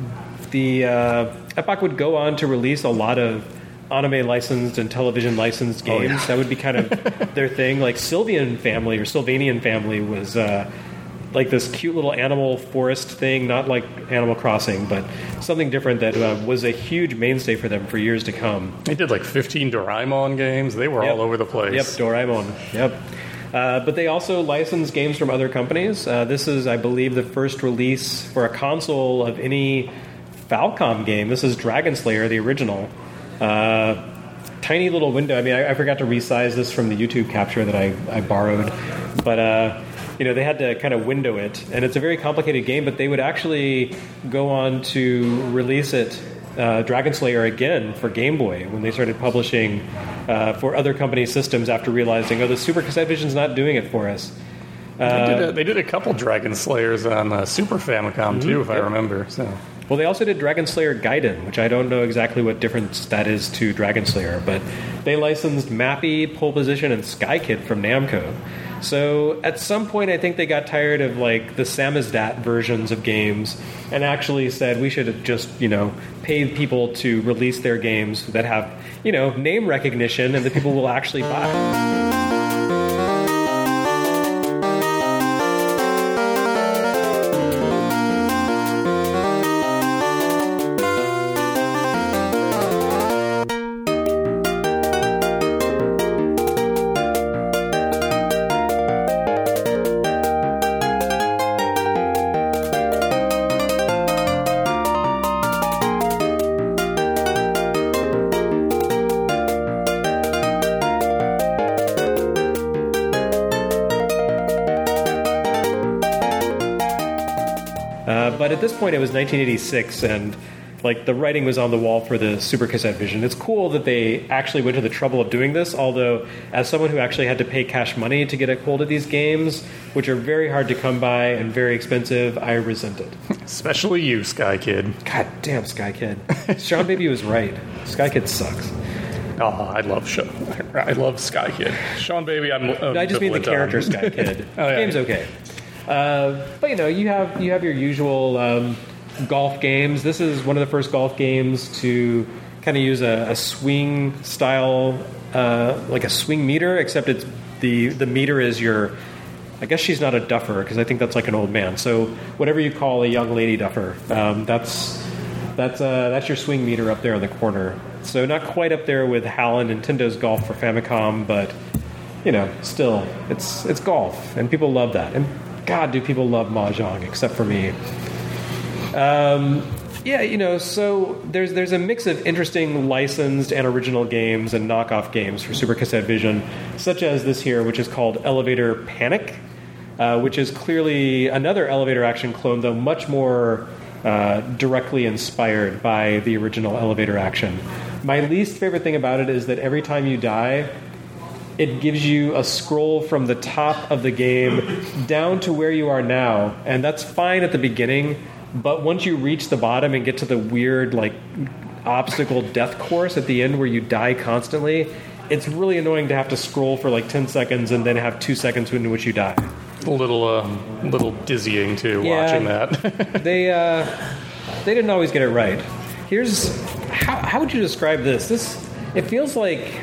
the uh, Epoch would go on to release a lot of anime licensed and television licensed games. Oh, yeah. That would be kind of their thing. Like Sylvian Family or Sylvanian Family was. Uh, like this cute little animal forest thing, not like Animal Crossing, but something different that uh, was a huge mainstay for them for years to come. They did like fifteen Doraemon games. They were Yep. all over the place. Yep, Doraemon. Yep. Uh, but they also license games from other companies. Uh, this is, I believe, the first release for a console of any Falcom game. This is Dragon Slayer, the original. Uh, tiny little window. I mean, I, I forgot to resize this from the YouTube capture that I, I borrowed. But... Uh, You know, they had to kind of window it, and it's a very complicated game, but they would actually go on to release it uh, Dragon Slayer again for Game Boy when they started publishing uh, for other companies' systems after realizing, oh, the Super Cassette Vision's not doing it for us. Uh, they, did a, they did a couple Dragon Slayers on uh, Super Famicom, mm-hmm, too, if yep. I remember. So. Well, they also did Dragon Slayer Gaiden, which I don't know exactly what difference that is to Dragon Slayer, but they licensed Mappy, Pole Position, and Sky Kid from Namco. So at some point, I think they got tired of like the samizdat versions of games and actually said we should just, you know, pay people to release their games that have, you know, name recognition and that people will actually buy. But at this point, it was nineteen eighty-six, and like the writing was on the wall for the Super Cassette Vision. It's cool that they actually went to the trouble of doing this, although as someone who actually had to pay cash money to get a hold of these games, which are very hard to come by and very expensive, I resent it. Especially you, Sky Kid. God damn, Sky Kid. Sean Baby was right. Sky Kid sucks. Oh, I love Sean. I love Sky Kid. Sean Baby, I'm. Um, no, I just mean the character Sky Kid. Oh, yeah. The game's okay. Uh, but you know, you have you have your usual um, golf games. This is one of the first golf games to kind of use a, a swing style, uh, like a swing meter, except it's the the meter is your. I guess she's not a duffer because I think that's like an old man. So whatever you call a young lady duffer, um, that's that's uh, that's your swing meter up there in the corner. So not quite up there with HAL and Nintendo's golf for Famicom, but you know, still it's it's golf, and people love that. And God, do people love Mahjong, except for me. Um, yeah, you know, so there's there's a mix of interesting licensed and original games and knockoff games for Super Cassette Vision, such as this here, which is called Elevator Panic, uh, which is clearly another elevator action clone, though much more uh, directly inspired by the original elevator action. My least favorite thing about it is that every time you die, it gives you a scroll from the top of the game down to where you are now, and that's fine at the beginning, but once you reach the bottom and get to the weird, like, obstacle death course at the end where you die constantly, it's really annoying to have to scroll for like ten seconds and then have two seconds in which you die. A little, uh, little dizzying, too, yeah, watching that. they, uh, they didn't always get it right. Here's... How, how would you describe this? This... It feels like...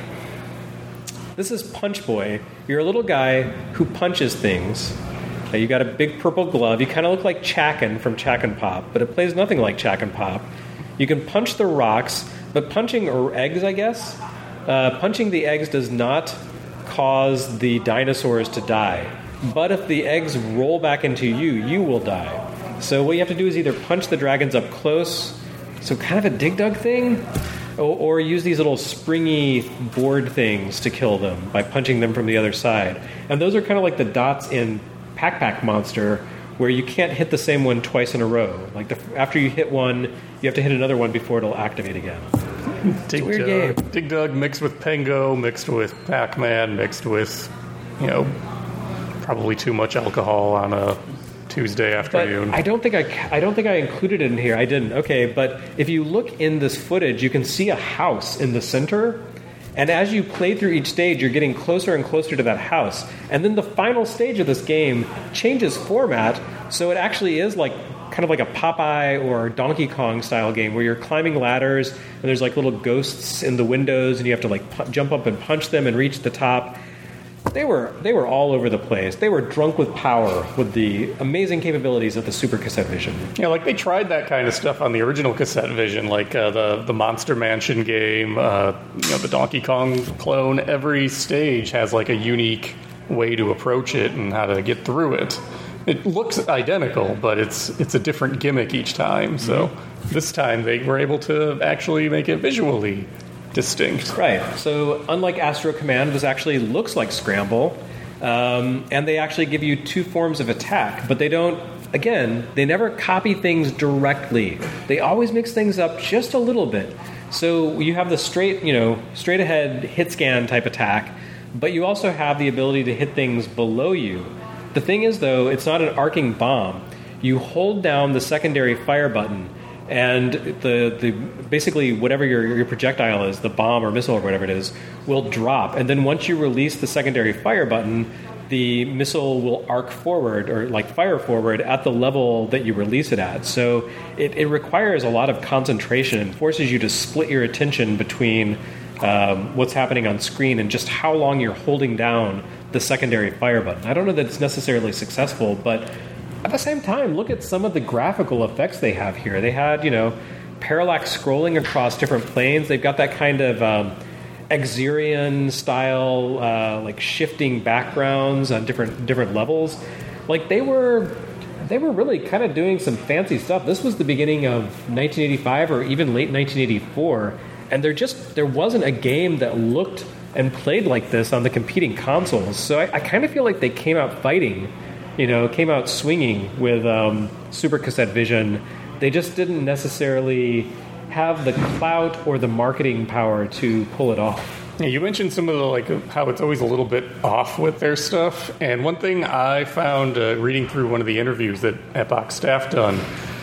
This is Punch Boy. You're a little guy who punches things. Uh, you got a big purple glove. You kind of look like Chacken from Chack and Pop, but it plays nothing like Chack and Pop. You can punch the rocks, but punching or eggs, I guess. Uh, punching the eggs does not cause the dinosaurs to die. But if the eggs roll back into you, you will die. So what you have to do is either punch the dragons up close, so kind of a Dig Dug thing, Or, or use these little springy board things to kill them by punching them from the other side. And those are kind of like the dots in Pac Pac Monster, where you can't hit the same one twice in a row. Like the, after you hit one, you have to hit another one before it'll activate again. Dig, weird Dug, game. Dig Dug mixed with Pengo, mixed with Pac-Man, mixed with, you know, probably too much alcohol on a Tuesday afternoon. But I don't think I, I don't think I included it in here. I didn't. Okay, but if you look in this footage, you can see a house in the center, and as you play through each stage, you're getting closer and closer to that house. And then the final stage of this game changes format, so it actually is like kind of like a Popeye or Donkey Kong style game where you're climbing ladders and there's like little ghosts in the windows, and you have to like pu- jump up and punch them and reach the top. They were they were all over the place. They were drunk with power with the amazing capabilities of the Super Cassette Vision. Yeah, like they tried that kind of stuff on the original Cassette Vision, like uh, the the Monster Mansion game, uh, you know, the Donkey Kong clone. Every stage has like a unique way to approach it and how to get through it. It looks identical, but it's it's a different gimmick each time. So mm-hmm. This time they were able to actually make it visually distinct. Right. So unlike Astro Command, this actually looks like Scramble, um, and they actually give you two forms of attack, but they don't again, they never copy things directly. They always mix things up just a little bit. So you have the straight, you know, straight ahead hit scan type attack, but you also have the ability to hit things below you. The thing is, though, it's not an arcing bomb. You hold down the secondary fire button, and the the basically whatever your, your projectile is, the bomb or missile or whatever it is, will drop. And then once you release the secondary fire button, the missile will arc forward or like fire forward at the level that you release it at. So it, it requires a lot of concentration and forces you to split your attention between um, what's happening on screen and just how long you're holding down the secondary fire button. I don't know that it's necessarily successful, but at the same time, look at some of the graphical effects they have here. They had, you know, parallax scrolling across different planes. They've got that kind of um, Xerion style, uh, like shifting backgrounds on different different levels. Like they were, they were really kind of doing some fancy stuff. This was the beginning of nineteen eighty-five or even late nineteen eighty-four, and there just there wasn't a game that looked and played like this on the competing consoles. So I, I kind of feel like they came out fighting, you know, came out swinging with um, Super Cassette Vision. They just didn't necessarily have the clout or the marketing power to pull it off. Yeah, you mentioned some of the, like, how it's always a little bit off with their stuff. And one thing I found uh, reading through one of the interviews that Epoch staff done,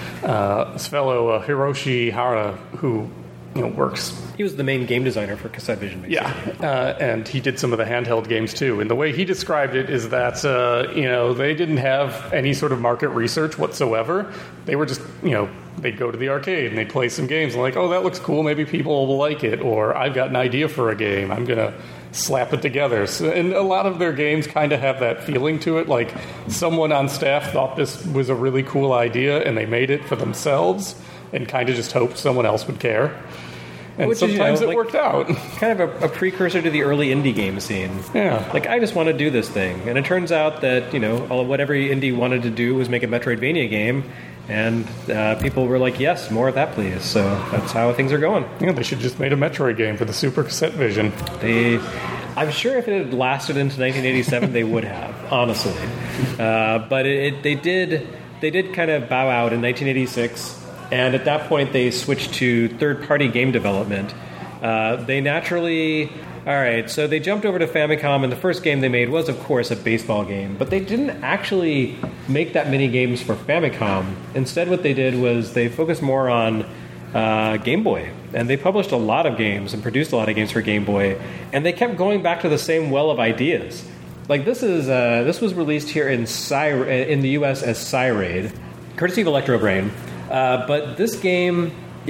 uh, this fellow uh, Hiroshi Hara, who you know works. He was the main game designer for Cassette Vision, basically. Yeah, uh, and he did some of the handheld games too. And the way he described it is that uh, you know they didn't have any sort of market research whatsoever. They were just you know they'd go to the arcade and they'd play some games and like, oh, that looks cool, maybe people will like it, or I've got an idea for a game, I'm gonna slap it together. So, and a lot of their games kind of have that feeling to it, like someone on staff thought this was a really cool idea and they made it for themselves and kind of just hoped someone else would care. And Which sometimes is, you know, it like, worked out. Kind of a, a precursor to the early indie game scene. Yeah. Like, I just want to do this thing. And it turns out that, you know, all, what every indie wanted to do was make a Metroidvania game. And uh, people were like, yes, more of that, please. So that's how things are going. Yeah, they should just made a Metroid game for the Super Cassette Vision. They, I'm sure if it had lasted into nineteen eighty-seven, they would have, honestly. Uh, but it, it, they did they did kind of bow out in nineteen eighty-six. And at that point, they switched to third-party game development. Uh, they naturally... All right, so they jumped over to Famicom, and the first game they made was, of course, a baseball game. But they didn't actually make that many games for Famicom. Instead, what they did was they focused more on uh, Game Boy. And they published a lot of games and produced a lot of games for Game Boy. And they kept going back to the same well of ideas. Like, this is uh, this was released here in, Cy- in the U S as Cyraid, courtesy of Electrobrain. Uh, but this game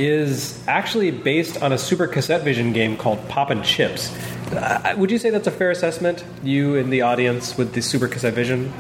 is actually based on a Super Cassette Vision game called Poppin' Chips. Uh, would you say that's a fair assessment, you in the audience with the Super Cassette Vision?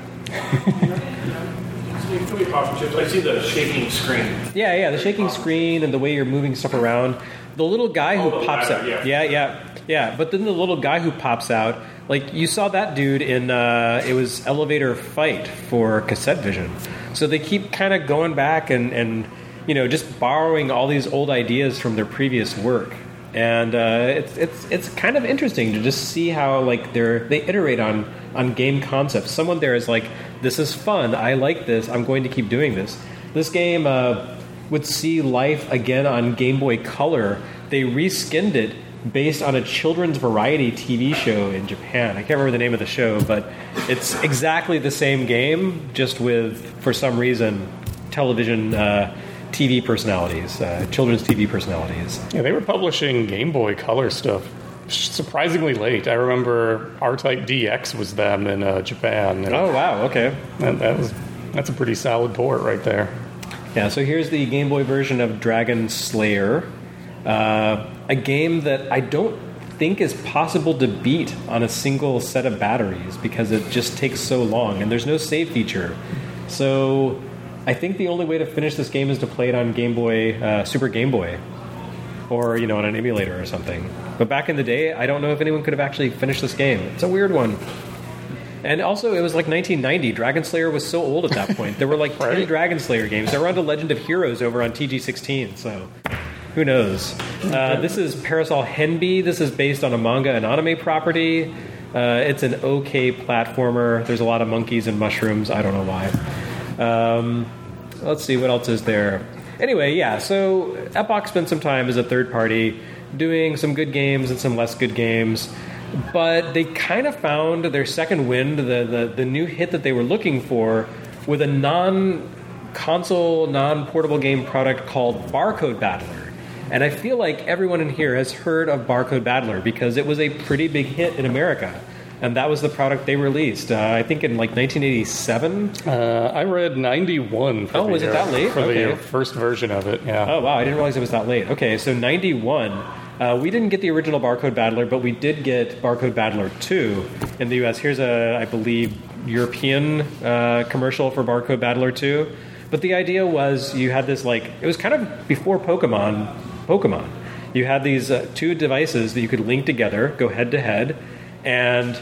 Poppin' Chips. I see the shaking screen. Yeah, yeah, the shaking screen and the way you're moving stuff around. The little guy who oh, pops ladder, out. Yeah. yeah, yeah, yeah. But then the little guy who pops out, like you saw that dude in, uh, it was Elevator Fight for Cassette Vision. So they keep kind of going back and, and, you know, just borrowing all these old ideas from their previous work. And uh, it's it's it's kind of interesting to just see how like they're they iterate on on game concepts. Someone there is like, this is fun, I like this, I'm going to keep doing this. This game uh, would see life again on Game Boy Color. They reskinned it based on a children's variety T V show in Japan. I can't remember the name of the show, but it's exactly the same game, just with, for some reason, television uh, T V personalities, uh, children's T V personalities. Yeah, they were publishing Game Boy Color stuff surprisingly late. I remember R-Type D X was them in uh, Japan. And oh, wow, okay. That, that was that's a pretty solid port right there. Yeah, so here's the Game Boy version of Dragon Slayer. Uh, a game that I don't think is possible to beat on a single set of batteries because it just takes so long, and there's no save feature. So I think the only way to finish this game is to play it on Game Boy, uh, Super Game Boy, or, you know, on an emulator or something. But back in the day, I don't know if anyone could have actually finished this game. It's a weird one. And also, it was like nineteen ninety. Dragon Slayer was so old at that point. There were like ten right. Dragon Slayer games. They were on to Legend of Heroes over on T G sixteen, so who knows? Uh, this is Parasol Henby. This is based on a manga and anime property. Uh, it's an okay platformer. There's a lot of monkeys and mushrooms. I don't know why. Um, let's see, what else is there? Anyway, yeah, so Epoch spent some time as a third party doing some good games and some less good games, but they kind of found their second wind, the, the, the new hit that they were looking for, with a non-console, non-portable game product called Barcode Battler. And I feel like everyone in here has heard of Barcode Battler because it was a pretty big hit in America. And that was the product they released, uh, I think in like nineteen eighty-seven? Uh, I read ninety-one. For oh, the, was it that late? For okay. the first version of it, yeah. Oh, wow, I didn't realize it was that late. Okay, so ninety-one. Uh, we didn't get the original Barcode Battler, but we did get Barcode Battler two in the U S. Here's a, I believe, European uh, commercial for Barcode Battler two. But the idea was you had this, like, it was kind of before Pokemon, Pokemon. You had these uh, two devices that you could link together, go head-to-head, and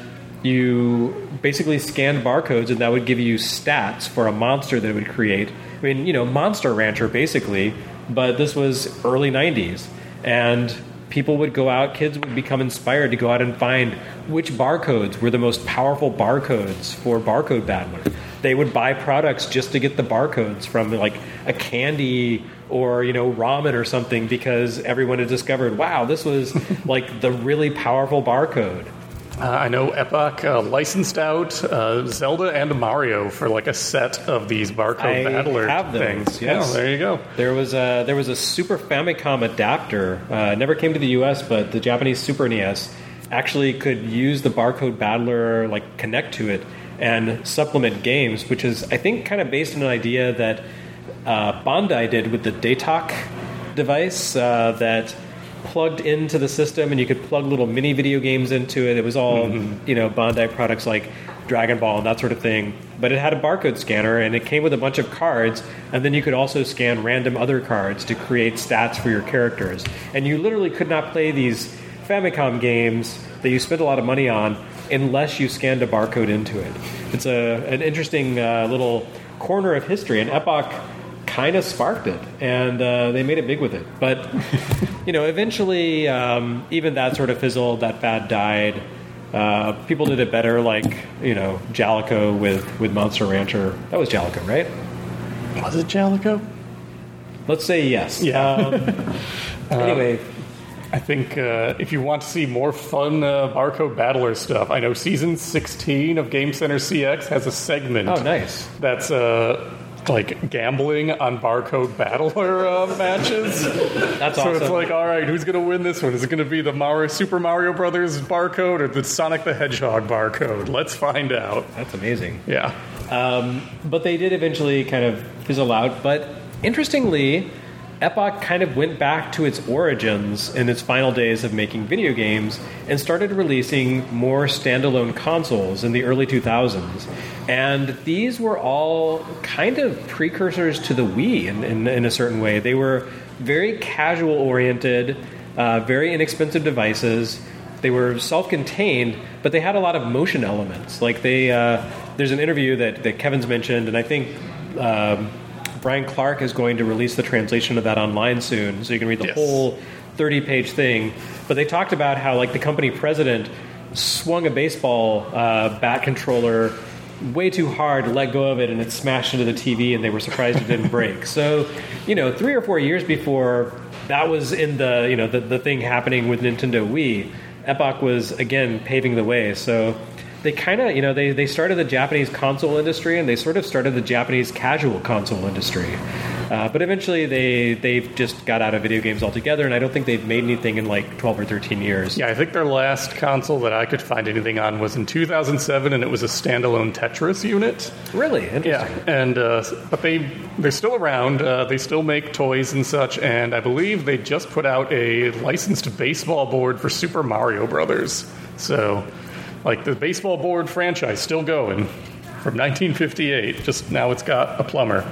you basically scanned barcodes, and that would give you stats for a monster that it would create. I mean, you know, Monster Rancher, basically, but this was early nineties. And people would go out, kids would become inspired to go out and find which barcodes were the most powerful barcodes for Barcode Battler. They would buy products just to get the barcodes from, like, a candy or, you know, ramen or something, because everyone had discovered, wow, this was, like, the really powerful barcode. Uh, I know Epoch uh, licensed out uh, Zelda and Mario for like a set of these Barcode I Battler have those, things. Yes. Yeah, there you go. There was a there was a Super Famicom adapter. Uh, never came to the U S, but the Japanese Super N E S actually could use the Barcode Battler, like connect to it and supplement games, which is I think kind of based on an idea that uh, Bandai did with the Datoc device uh, that plugged into the system, and you could plug little mini video games into it. It was all, mm-hmm. you know, Bandai products like Dragon Ball and that sort of thing. But it had a barcode scanner, and it came with a bunch of cards, and then you could also scan random other cards to create stats for your characters. And you literally could not play these Famicom games that you spent a lot of money on unless you scanned a barcode into it. It's a an interesting uh, little corner of history, and Epoch kind of sparked it, and uh, they made it big with it. But, you know, eventually, um, even that sort of fizzled, that fad died. Uh, people did it better, like, you know, Jalico with, with Monster Rancher. That was Jalico, right? Was it Jalico? Let's say yes. Yeah. Um, anyway. Uh, I think uh, if you want to see more fun uh, Barcode Battler stuff, I know Season sixteen of Game Center C X has a segment. Oh, nice. That's... Uh, like gambling on Barcode Battler uh, matches. That's so awesome. It's like, all right, who's going to win this one? Is it going to be the Mario, Super Mario Brothers barcode or the Sonic the Hedgehog barcode? Let's find out. That's amazing. Yeah. Um, but they did eventually kind of fizzle out. But interestingly, Epoch kind of went back to its origins in its final days of making video games and started releasing more standalone consoles in the early two thousands. And these were all kind of precursors to the Wii in, in, in a certain way. They were very casual-oriented, uh, very inexpensive devices. They were self-contained, but they had a lot of motion elements. Like they, uh, there's an interview that, that Kevin's mentioned, and I think... Um, Brian Clark is going to release the translation of that online soon, so you can read the yes. whole thirty-page thing. But they talked about how, like, the company president swung a baseball uh, bat controller way too hard, let go of it, and it smashed into the T V, and they were surprised it didn't break. So, you know, three or four years before that was in the, you know, the, the thing happening with Nintendo Wii, Epoch was, again, paving the way. So... They kind of, you know, they, they started the Japanese console industry, and they sort of started the Japanese casual console industry. Uh, but eventually they they've just got out of video games altogether, and I don't think they've made anything in like twelve or thirteen years. Yeah, I think their last console that I could find anything on was in two thousand seven, and it was a standalone Tetris unit. Really? Interesting. Yeah, and uh, but they they're still around. Uh, they still make toys and such, and I believe they just put out a licensed baseball board for Super Mario Brothers. So, like the baseball board franchise still going from nineteen fifty-eight. Just now it's got a plumber.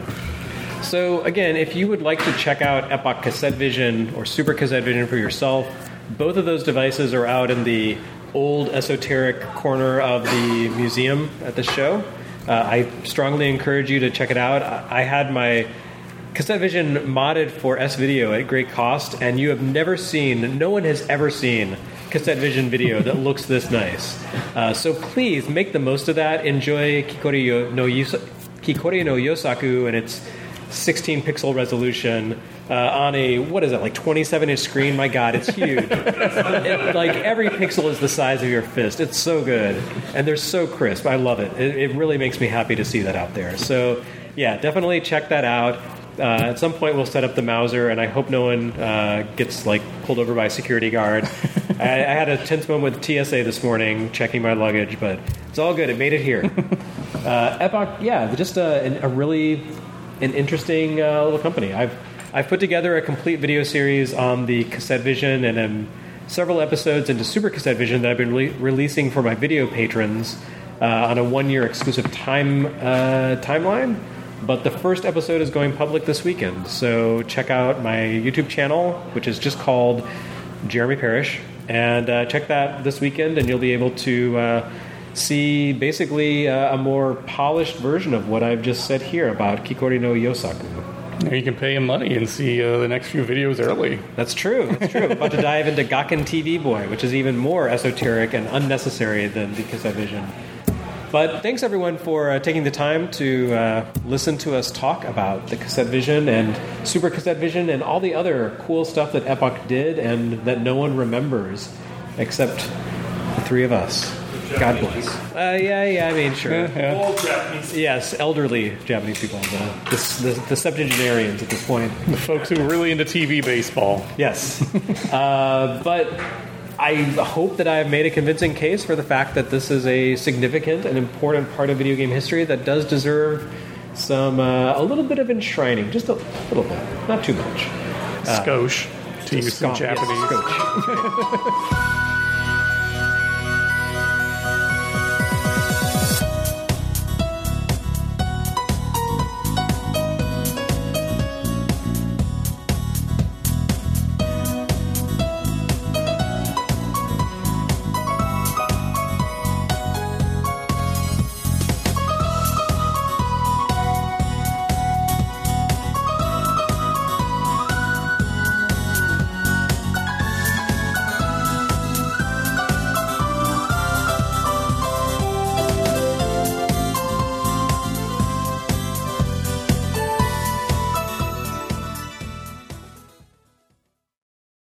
So, again, if you would like to check out Epoch Cassette Vision or Super Cassette Vision for yourself, both of those devices are out in the old esoteric corner of the museum at the show. Uh, I strongly encourage you to check it out. I had my Cassette Vision modded for S-Video at great cost, and you have never seen, no one has ever seen Cassette Vision video that looks this nice. Uh, so please make the most of that. Enjoy Kikori no Yusa. Kikori no Yosaku, and it's sixteen pixel resolution uh, on a, what is it, like twenty-seven inch screen? My God, it's huge. it, like every pixel is the size of your fist. It's so good, and they're so crisp. I love it. It, it really makes me happy to see that out there. So yeah, definitely check that out. Uh, at some point, we'll set up the Mauser, and I hope no one uh, gets like pulled over by a security guard. I, I had a tense moment with T S A this morning, checking my luggage, but it's all good. It made it here. uh, Epoch, yeah, just a, a really an interesting uh, little company. I've I've put together a complete video series on the Cassette Vision, and um, several episodes into Super Cassette Vision that I've been re- releasing for my video patrons uh, on a one-year exclusive time uh, timeline. But the first episode is going public this weekend, so check out my YouTube channel, which is just called Jeremy Parrish, and uh, check that this weekend, and you'll be able to uh, see basically uh, a more polished version of what I've just said here about Kikori no Yosaku. You can pay him money and see uh, the next few videos early. That's true. That's true. I'm about to dive into Gakken T V Boy, which is even more esoteric and unnecessary than the Cassette Vision. But thanks, everyone, for uh, taking the time to uh, listen to us talk about the Cassette Vision and Super Cassette Vision and all the other cool stuff that Epoch did and that no one remembers except the three of us. God bless. Uh, yeah, yeah, I mean, sure. Yeah, yeah. All Japanese. Yes, elderly Japanese people, the, the, the, the septuagenarians at this point. The folks who are really into T V baseball. Yes. uh, but I hope that I have made a convincing case for the fact that this is a significant and important part of video game history that does deserve some, uh, a little bit of enshrining. Just a little bit. Not too much. Skosh, to use some Scotch, yes, Japanese. Scotch.